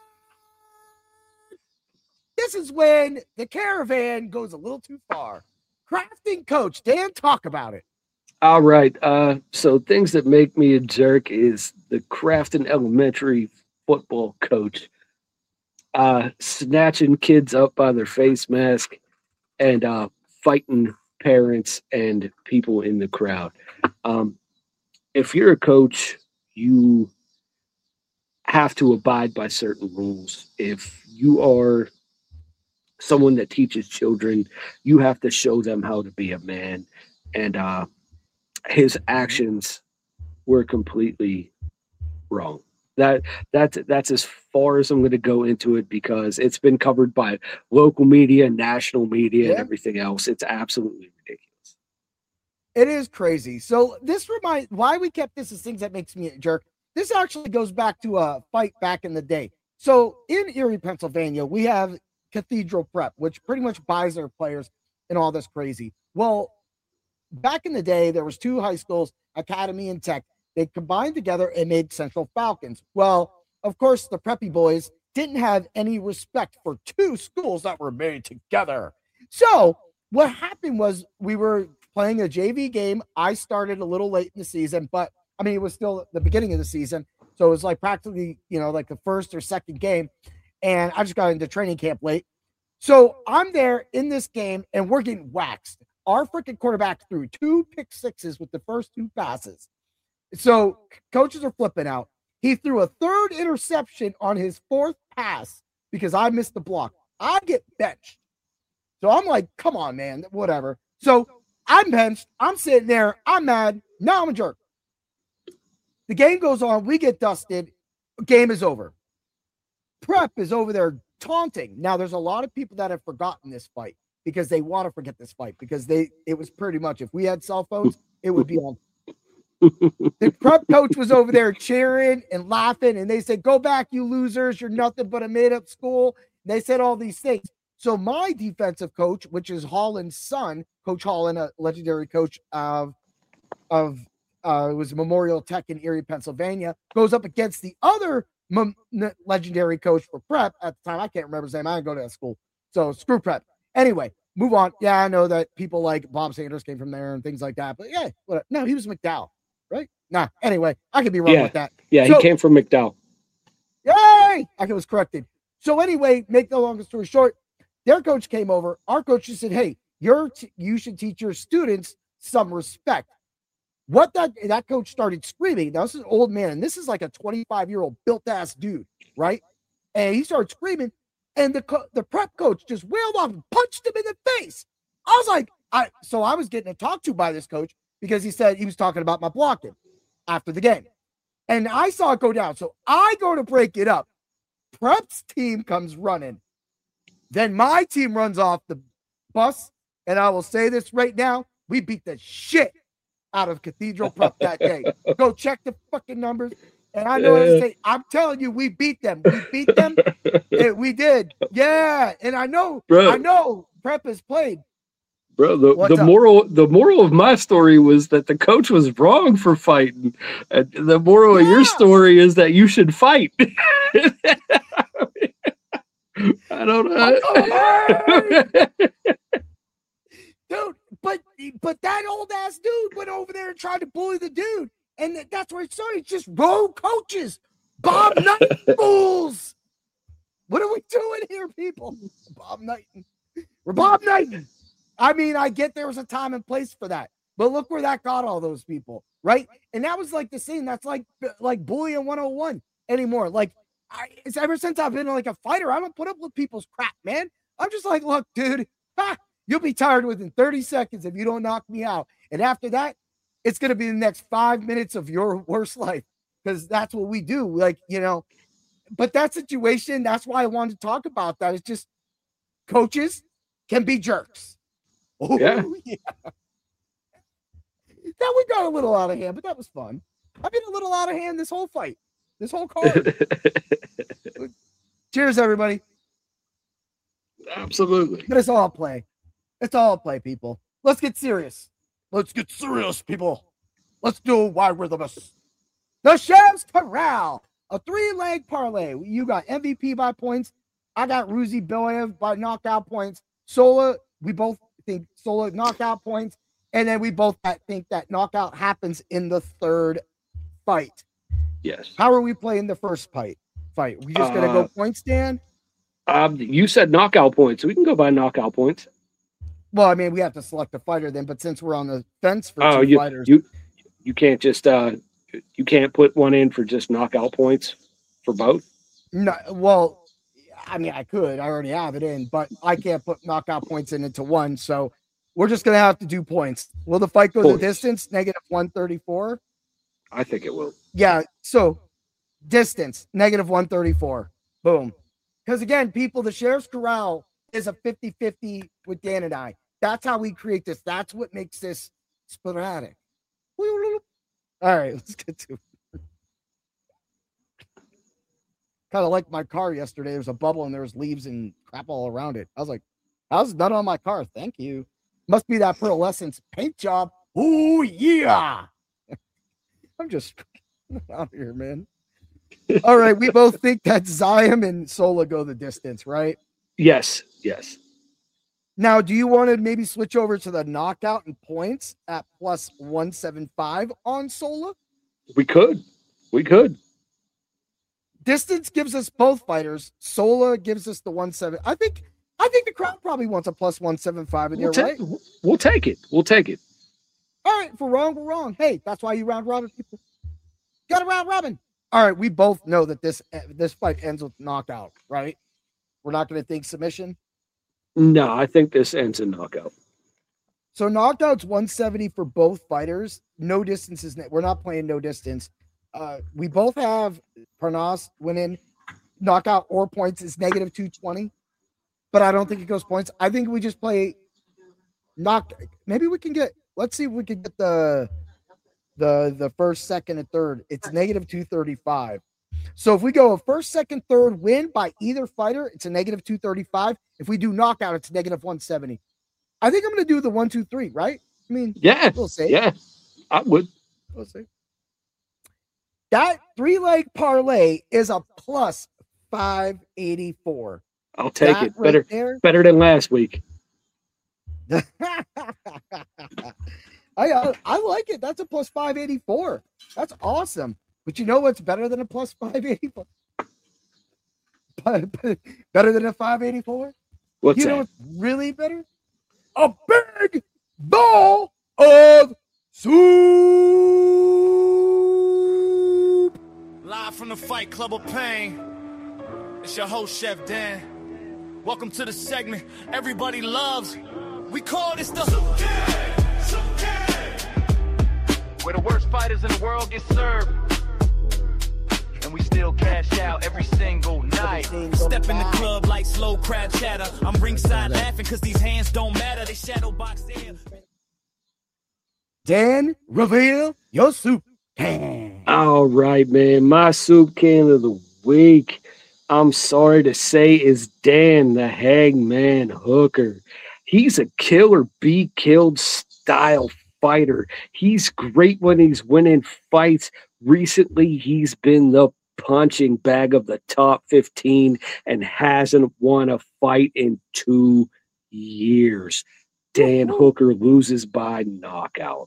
This is when the caravan goes a little too far. Crafting coach, Dan, talk about it. All right. Uh, so things that make me a jerk is the Crafton Elementary football coach. Uh, snatching kids up by their face mask and uh, fighting parents and people in the crowd. Um, if you're a coach, you have to abide by certain rules. If you are someone that teaches children, you have to show them how to be a man. And uh, his actions were completely wrong. That that's that's as far as I'm going to go into it because it's been covered by local media, national media, Yeah. and everything else. It's absolutely ridiculous. It is crazy. So this reminds why we kept this as things that makes me a jerk. This actually goes back to a fight back in the day. So in Erie, Pennsylvania, we have Cathedral Prep, which pretty much buys their players and all this crazy. Well, back in the day, there was two high schools, Academy and Tech. They combined together and made Central Falcons. Well, of course, the preppy boys didn't have any respect for two schools that were made together. So what happened was we were playing a J V game. I started a little late in the season, but I mean, it was still the beginning of the season. So it was like practically, you know, like the first or second game. And I just got into training camp late. So I'm there in this game and we're getting waxed. Our freaking quarterback threw two pick sixes with the first two passes. So coaches are flipping out. He threw a third interception on his fourth pass because I missed the block. I get benched. So I'm like, come on, man, whatever. So I'm benched. I'm sitting there. I'm mad. Now I'm a jerk. The game goes on. We get dusted. Game is over. Prep is over there taunting. Now, there's a lot of people that have forgotten this fight because they want to forget this fight because they it was pretty much, if we had cell phones, it would be on. The prep coach was over there cheering and laughing, and they said, go back, you losers. You're nothing but a made-up school. They said all these things. So my defensive coach, which is Holland's son, Coach Holland, a legendary coach of, of uh, it was Memorial Tech in Erie, Pennsylvania, goes up against the other mem- legendary coach for prep at the time. I can't remember his name. I didn't go to that school. So screw prep. Anyway, move on. Yeah, I know that people like Bob Sanders came from there and things like that. But yeah, whatever. No, he was McDowell, right? Nah, anyway, I could be wrong yeah. with that. Yeah, so, he came from McDowell. Yay! I was corrected. So anyway, make the long story short, their coach came over. Our coach just said, hey, you're t- you should teach your students some respect. What that that coach started screaming. Now, this is an old man, and this is like a twenty-five-year-old built-ass dude, right? And he started screaming, and the co- the prep coach just wheeled off and punched him in the face. I was like, I so I was getting talked to by this coach because he said he was talking about my blocking after the game. And I saw it go down. So I go to break it up. Prep's team comes running. Then my team runs off the bus. And I will say this right now. We beat the shit out of Cathedral Prep that day. Go check the fucking numbers. And I know I say, I'm telling you, we beat them. We beat them. And we did. Yeah. And I know, Bro. I know Prep has played. Bro, the, the moral the moral of my story was that the coach was wrong for fighting. And the moral yeah. of your story is that you should fight. I don't know. Dude, but but that old ass dude went over there and tried to bully the dude. And that's where it started. It's just rogue coaches. Bob Knight fools. What are we doing here, people? Bob Knighton. We're Bob Knighton. I mean, I get there was a time and place for that, but look where that got all those people, right? And that was like the scene. That's like like bullying one oh one anymore. Like, I, it's ever since I've been like a fighter, I don't put up with people's crap, man. I'm just like, look, dude, ha, you'll be tired within thirty seconds if you don't knock me out. And after that, it's going to be the next five minutes of your worst life because that's what we do. Like, you know, but that situation, that's why I wanted to talk about that. It's just coaches can be jerks. Oh, yeah. yeah. That we got a little out of hand, but that was fun. I've been a little out of hand this whole fight, this whole card. Cheers, everybody. Absolutely. But it's all play. It's all play, people. Let's get serious. Let's get serious, people. Let's do why we're the best. The Chef's Corral, a three-leg parlay. You got M V P by points. I got Ruzi Billayev by knockout points. Sola, we both think Sola knockout points, and then we both think that knockout happens in the third fight. Yes. How are we playing the first fight? Fight. We just uh, gonna go points, Dan? Um, you said knockout points. We can go by knockout points. Well, I mean, we have to select a fighter then, but since we're on the fence for oh, two you, fighters, you you can't just uh you can't put one in for just knockout points for both. No, well. I mean, I could. I already have it in, but I can't put knockout points in into one. So We're just gonna have to do points. Will the fight go Points. the distance? Negative one thirty-four. I think it will. Yeah. So distance negative one thirty-four. Boom. Because again, people, the Sheriff's Corral is a fifty-fifty with Dan and I. That's how we create this. That's what makes this sporadic. All right, let's get to it. Kind of like my car yesterday. There was a bubble and there was leaves and crap all around it. I was like, how's it done on my car? Thank you. Must be that pearlescence paint job. Oh, yeah. I'm just out here, man. All right, we both think that Ziam and Sola go the distance, right? Yes, yes. Now, do you want to maybe switch over to the knockout and points at plus one seventy-five on Sola? We could. We could. Distance gives us both fighters. Sola gives us the one seven. I think I think the crowd probably wants a plus one seventy-five in We'll, there, ta- right? we'll take it. We'll take it. All right, if we're wrong, we're wrong. Hey, that's why you round robin people. Got a round robin. All right, we both know that this this fight ends with knockout, right? We're not going to think submission. No, I think this ends in knockout. So knockout's one seventy for both fighters. No distances. We're not playing no distance. Uh, we both have Parnas winning. Knockout or points is negative two twenty, but I don't think it goes points. I think we just play knock. Maybe we can get. Let's see if we can get the the the first, second, and third. It's negative two thirty-five. So if we go a first, second, third win by either fighter, it's a negative two thirty-five. If we do knockout, it's negative one seventy. I think I'm going to do the one, two, three, right? I mean, yeah, we'll see. Yeah, I would. We'll see. That three leg parlay is a plus five eighty-four. I'll take that it. Better, right there, better than last week. I uh, I like it. That's a plus five eighty-four. That's awesome. But you know what's better than a plus five eighty-four? Better than a five eighty-four? What's you that? know what's really better? A big bowl of soup. Live from the Fight Club of Pain. It's your host, Chef Dan. Welcome to the segment everybody loves. We call this the Soup King, Soup King. Where the worst fighters in the world get served. And we still cash out every single night. Step in the club like slow crowd chatter. I'm ringside laughing because these hands don't matter. They shadow box there. Dan, reveal your soup can. All right, man. My soup can of the week, I'm sorry to say, is Dan the Hangman Hooker. He's a kill or be killed style fighter. He's great when he's winning fights. Recently, he's been the punching bag of the top fifteen and hasn't won a fight in two years. Dan Hooker loses by knockout.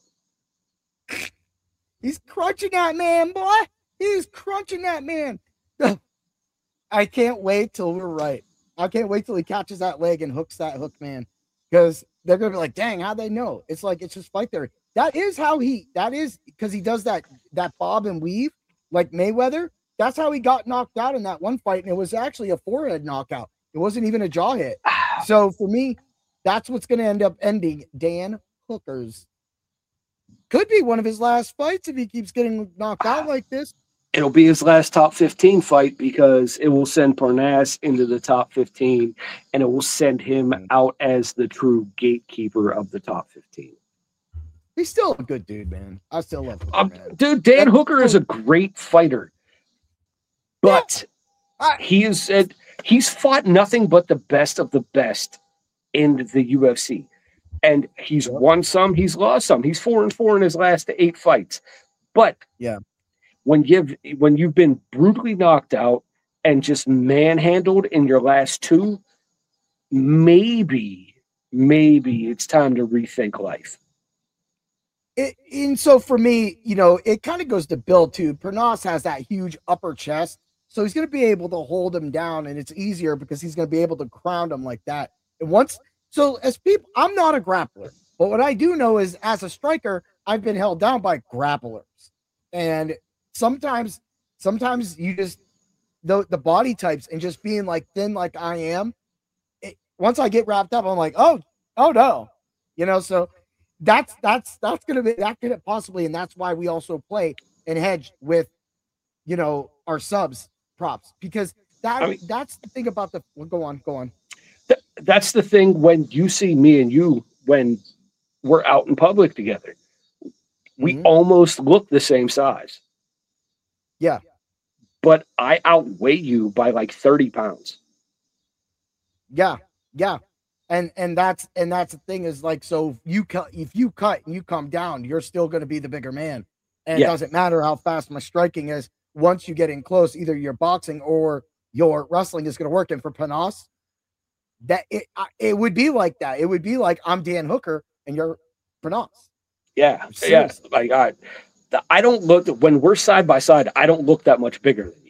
He's crunching that man, boy. He's crunching that man. I can't wait till we're right. I can't wait till he catches that leg and hooks that hook, man. Because they're going to be like, dang, how'd they know? It's like, it's just fight theory. That is how he, that is, because he does that, that bob and weave like Mayweather. That's how he got knocked out in that one fight. And it was actually a forehead knockout. It wasn't even a jaw hit. So for me, that's what's going to end up ending Dan Hooker's. Could be one of his last fights if he keeps getting knocked out like this. It'll be his last top fifteen fight because it will send Parnas into the top fifteen and it will send him out as the true gatekeeper of the top fifteen. He's still a good dude, man. I still love him. Um, dude, Dan That's Hooker is a great fighter, but yeah. I, he is uh, he's fought nothing but the best of the best in the U F C. And he's won some, he's lost some. He's four and four in his last eight fights. But yeah, when you've when you've been brutally knocked out and just manhandled in your last two, maybe, maybe it's time to rethink life. It, and so for me, you know, it kind of goes to Bill too. Parnas has that huge upper chest, so he's going to be able to hold him down, and it's easier because he's going to be able to ground him like that. And once, so as people, I'm not a grappler, but what I do know is as a striker, I've been held down by grapplers, and sometimes, sometimes you just the the body types and just being like thin like I am. It, once I get wrapped up, I'm like, oh, oh no. You know, so that's that's that's gonna be that could possibly, and that's why we also play and hedge with, you know, our subs props, because that I mean, that's the thing about the well, go on, go on. Th- that's the thing when you see me and you when we're out in public together. We Mhm. almost look the same size. Yeah. But I outweigh you by like thirty pounds. Yeah. Yeah. And and that's and that's the thing is like, so you cut if you cut and you come down, you're still going to be the bigger man. And Yeah. it doesn't matter how fast my striking is. Once you get in close, either your boxing or your wrestling is going to work. And for Panos, that it I- it would be like that. It would be like I'm Dan Hooker and you're Panos. Yeah. Yeah. Seriously. Like I the- I don't look when we're side by side, I don't look that much bigger than you.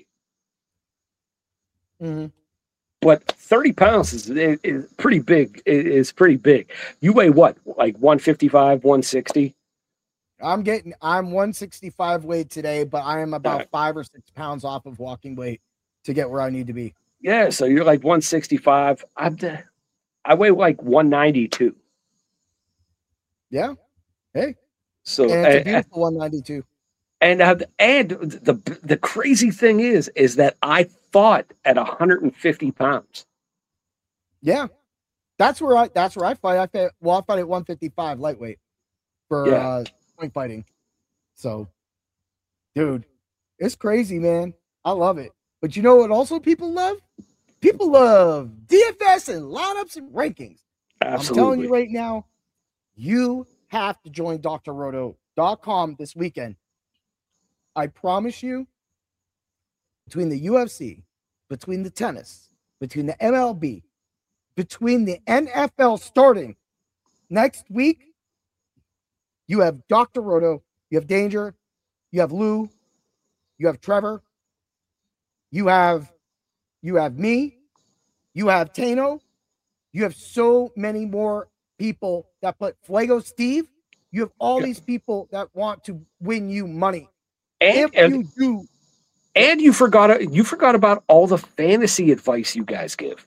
Mhm. But thirty pounds is, is, is pretty big. It is pretty big. You weigh what? Like one fifty-five, one sixty? I'm getting I'm one sixty-five weight today, but I am about Alright. five or six pounds off of walking weight to get where I need to be. Yeah, so you're like one sixty-five. I'm the, I weigh like one ninety-two. Yeah. Hey. So And it's a and, beautiful one ninety-two. and uh, and the the crazy thing is is that I fought at one hundred fifty pounds. Yeah. That's where I that's where I fight. I fight well, I fight at one fifty-five lightweight for Yeah. uh point fighting. So dude, it's crazy, man. I love it. But you know what also people love? People love D F S and lineups and rankings. Absolutely. I'm telling you right now, you have to join D R roto dot com this weekend. I promise you, between the U F C, between the tennis, between the M L B, between the N F L starting next week, you have Doctor Roto, you have Danger, you have Lou, you have Trevor, you have you have me, you have Tano, you have so many more people that put Fuego Steve. You have all Yeah. these people that want to win you money. And, If and, you do, and you forgot you forgot about all the fantasy advice you guys give.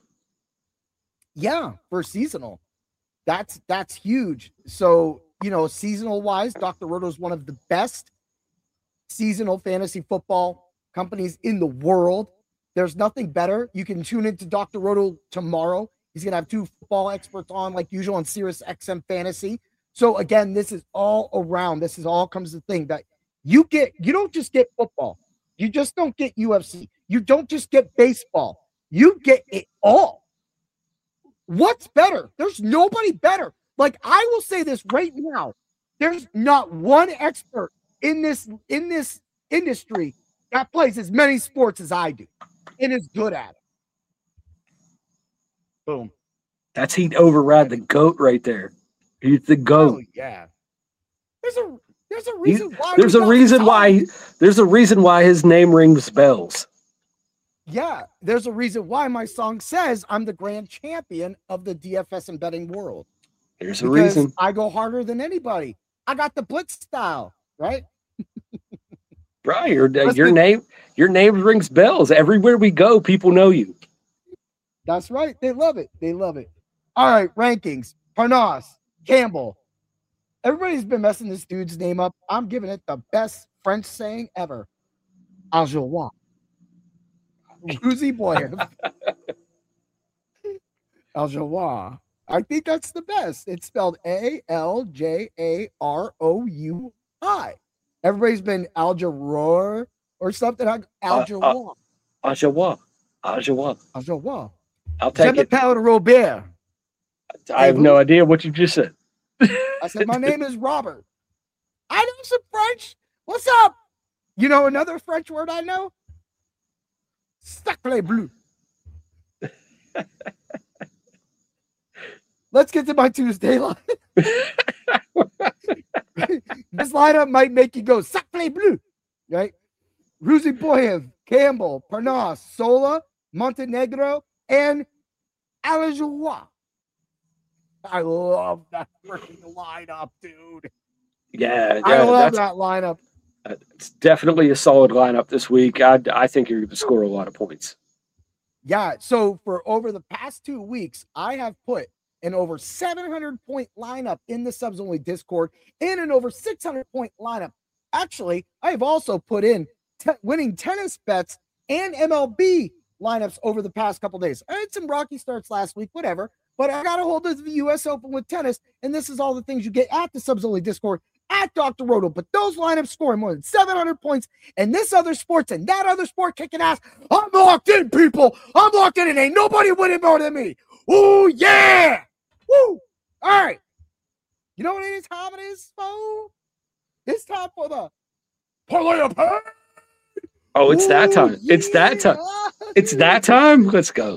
yeah, for seasonal, that's that's huge. So, you know, seasonal wise, Doctor Roto is one of the best seasonal fantasy football companies in the world. There's nothing better. You can tune into Doctor Roto tomorrow. He's going to have two football experts on like usual on Sirius X M Fantasy. So again, this is all around. This is all comes the thing that you get. You don't just get football. You just don't get U F C. You don't just get baseball. You get it all. What's better? There's nobody better. Like I will say this right now. There's not one expert in this in this industry that plays as many sports as I do and is good at it. Boom. That's he'd override the GOAT right there. He's the GOAT. Oh yeah. There's a there's a He- reason why. there's we a got reason Tom. why there's a reason why his name rings bells. Yeah, there's a reason why my song says I'm the grand champion of the D F S and betting world. There's a Because reason. I go harder than anybody. I got the blitz style, right? Bro, your Listen- your name your name rings bells. Everywhere we go, people know you. That's right. They love it. They love it. All right, rankings. Parnas, Campbell. Everybody's been messing this dude's name up. I'm giving it the best French saying ever. Aljoa. Uzi Boyev. Aljoa. I think that's the best. It's spelled A L J A R O U I. Everybody's been Aljaror or something. Aljoa. Ajawa. Ajawa. Aljoa. I'll take it. Jean-Paul Robert. I have no idea what you just said. I said, my name is Robert. I know some French. What's up? You know another French word I know? Sacre bleu. Let's get to my Tuesday line. This lineup might make you go Sacre bleu, right? Ruzi Boyev, Campbell, Parnas, Sola, Montenegro, and Alajoa. I love that freaking lineup, dude. Yeah, yeah, I love that's that lineup. it's definitely a solid lineup this week. I I think you're going to score a lot of points. Yeah. So for over the past two weeks, I have put an over seven hundred point lineup in the Subs Only Discord and an over six hundred point lineup. Actually, I have also put in te- winning tennis bets and M L B lineups over the past couple days. I had some rocky starts last week, whatever, but I got a hold of the U S Open with tennis, and this is all the things you get at the Subs Only Discord at Doctor Roto. But those lineups scoring more than seven hundred points, and this other sports and that other sport kicking ass. I'm locked in, people. I'm locked in, and ain't nobody winning more than me. Oh, yeah. Woo. All right. You know what it is, time it is, folks? It's time for the Parlay of Pain. Oh, it's Ooh, that time. yeah. It's that time. It's that time. Let's go.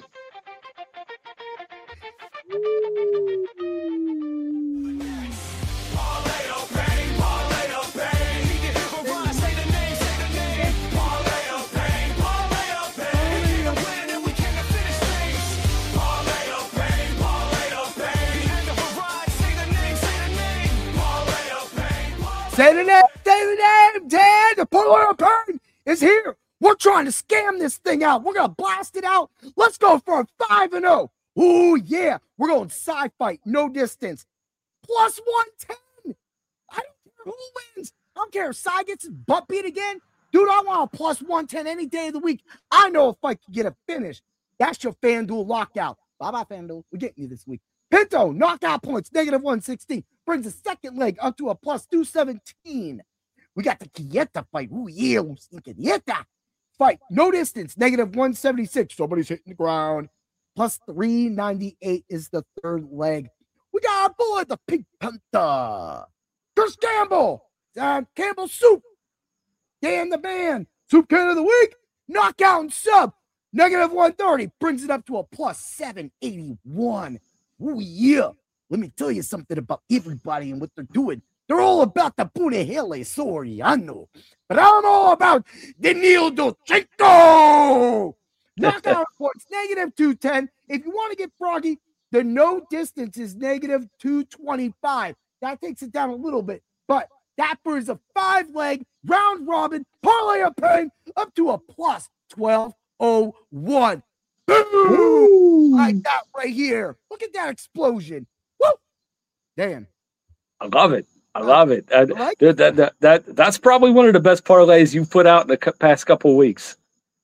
Say the name, say the name, Dan. The Parlay of Pain is here. We're trying to scam this thing out. We're going to blast it out. Let's go for a five and oh. Ooh, yeah. We're going sci-fight, no distance. Plus one ten. I don't care who wins. I don't care if Cy gets his butt beat again. Dude, I want a plus one ten any day of the week. I know if I can get a finish. That's your FanDuel lockout. Bye-bye, FanDuel. We're getting you this week. Pinto, knockout points, negative one sixteen. Brings the second leg up to a plus two seventeen. We got the Kieta fight. Ooh, yeah, Kieta fight. No distance, negative one seventy-six. Somebody's hitting the ground. Plus three ninety-eight is the third leg. We got our boy, the Pink Panther. Chris Campbell. Uh, Campbell Soup. Dan the Man. Soup Can of the Week. Knockout and sub. Negative one thirty. Brings it up to a plus seven eighty-one. Ooh, yeah. Let me tell you something about everybody and what they're doing. They're all about the Punahele Soriano. But I'm all about Daniil Dolchenko. Knockout points, negative two ten. If you want to get froggy, the no distance is negative two twenty-five. That takes it down a little bit. But that brings a five-leg round robin Parlay of Pain up to a plus twelve oh one. Boom! Like that right here. Look at that explosion. Woo! Dan. I love it. I love it. Uh, like that, that, that, that, that's probably one of the best parlays you've put out in the past couple of weeks.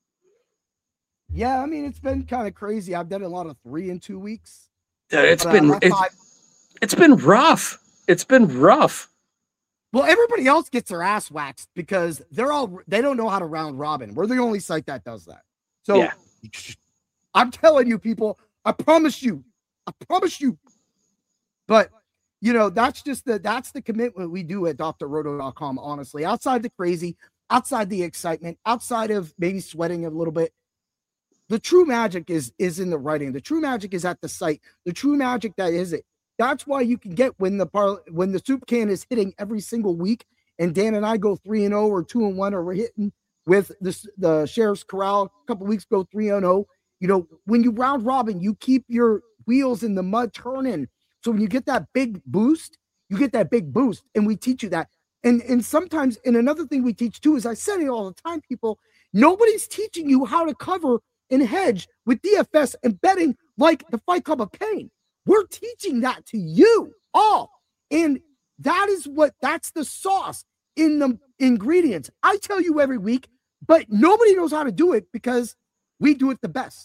Yeah, I mean, it's been kind of crazy. I've done a lot of three in two weeks. Yeah, it's But, been uh, it's, five- it's been rough. It's been rough. Well, everybody else gets their ass waxed because they're all they don't know how to round robin. We're the only site that does that. So Yeah. I'm telling you, people, I promise you, I promise you. But you know, that's just the that's the commitment we do at D R roto dot com, honestly. Outside the crazy, outside the excitement, outside of maybe sweating a little bit. The true magic is is in the writing. The true magic is at the site. The true magic that is it. That's why you can get when the par when the soup can is hitting every single week, and Dan and I go three and zero or two and one, or we're hitting with the the Sheriff's Corral a couple weeks go three and zero. You know, when you round robin, you keep your wheels in the mud turning. So when you get that big boost, you get that big boost, and we teach you that. And and sometimes, and another thing we teach too is I say it all the time, people. Nobody's teaching you how to cover and hedge with D F S and betting like the Fight Club of Pain. We're teaching that to you all. And that is what, that's the sauce in the ingredients. I tell you every week, but nobody knows how to do it because we do it the best.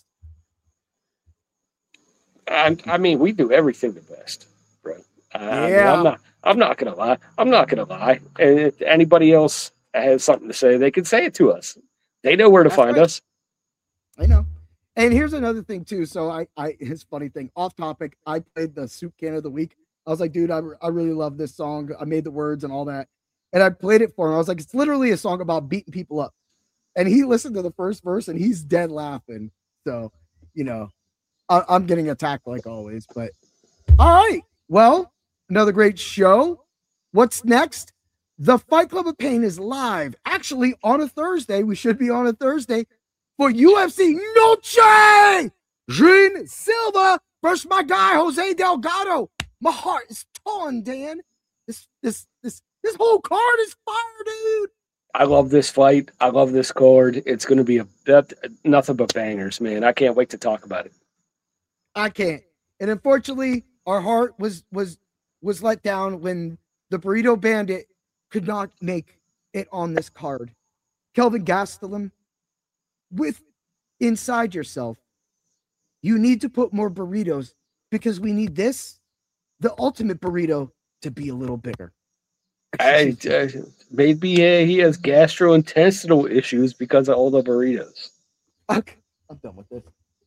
I, I mean, we do everything the best, bro. Uh, I mean, Yeah. I'm not. I'm not gonna lie. I'm not gonna lie. And if anybody else has something to say, they can say it to us. They know where to That's find right. us. I know. And here's another thing too. So I, I, his funny thing off topic. I played the soup can of the week. I was like, dude, I, I really love this song. I made the words and all that. And I played it for him. I was like, it's literally a song about beating people up. And he listened to the first verse and he's dead laughing. So, you know, I, I'm getting attacked like always, but all right. Well, another great show. What's next? The Fight Club of Pain is live. Actually, on a Thursday. We should be on a Thursday for U F C Noche. Jean Silva versus my guy Jose Delgado. My heart is torn, Dan. This this this this whole card is fire, dude. I love this fight. I love this card. It's going to be a bit, nothing but bangers, man. I can't wait to talk about it. I can't. And unfortunately, Our heart was was was let down when the Burrito Bandit could not make it on this card. Kelvin Gastelum, with inside yourself, you need to put more burritos because we need this, the ultimate burrito, to be a little bigger. I, uh, maybe uh, he has gastrointestinal issues because of all the burritos. Okay, I'm done with this.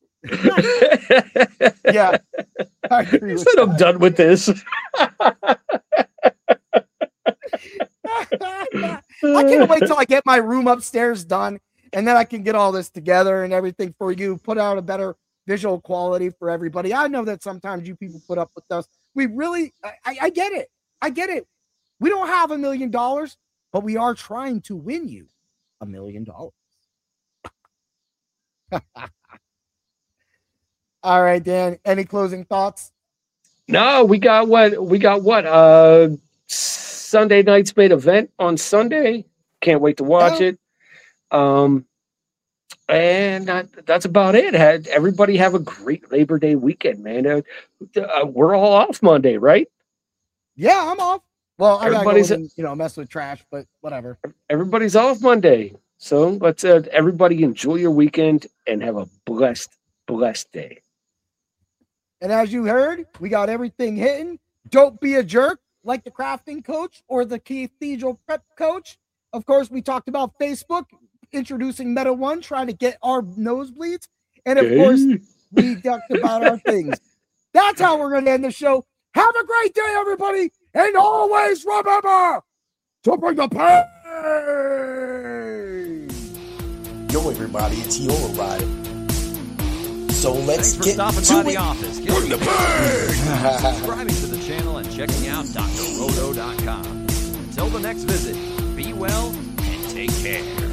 Yeah, I agree He with said, that. I'm done with this. I can't wait till I get my room upstairs done, and then I can get all this together and everything for you, put out a better visual quality for everybody. I know that sometimes you people put up with us. We really, I, I get it. I get it. We don't have a million dollars, but we are trying to win you a million dollars. All right, Dan, any closing thoughts? No, we got what? We got what? Uh, Sunday night's main event on Sunday. Can't wait to watch Yeah. it. Um, and that, that's about it. Had everybody have a great Labor Day weekend, man. Uh, uh, we're all off Monday, right? Yeah, I'm off. Well, I gotta go Everybody's- and, you know, mess with trash, but whatever. Everybody's off Monday. So let's uh, everybody enjoy your weekend and have a blessed, blessed day. And as you heard, we got everything hitting. Don't be a jerk like the crafting coach or the cathedral prep coach. Of course, we talked about Facebook introducing Meta One, trying to get our nosebleeds. And of Okay. course, we talked about our things. That's how we're going to end the show. Have a great day, everybody. And always remember to bring the pain. Yo, everybody, it's Yola Ride. So let's Thanks for get stopping to by it. the office. Bring the pain. Subscribing to the channel and checking out D R Roto dot com. Until the next visit, be well and take care.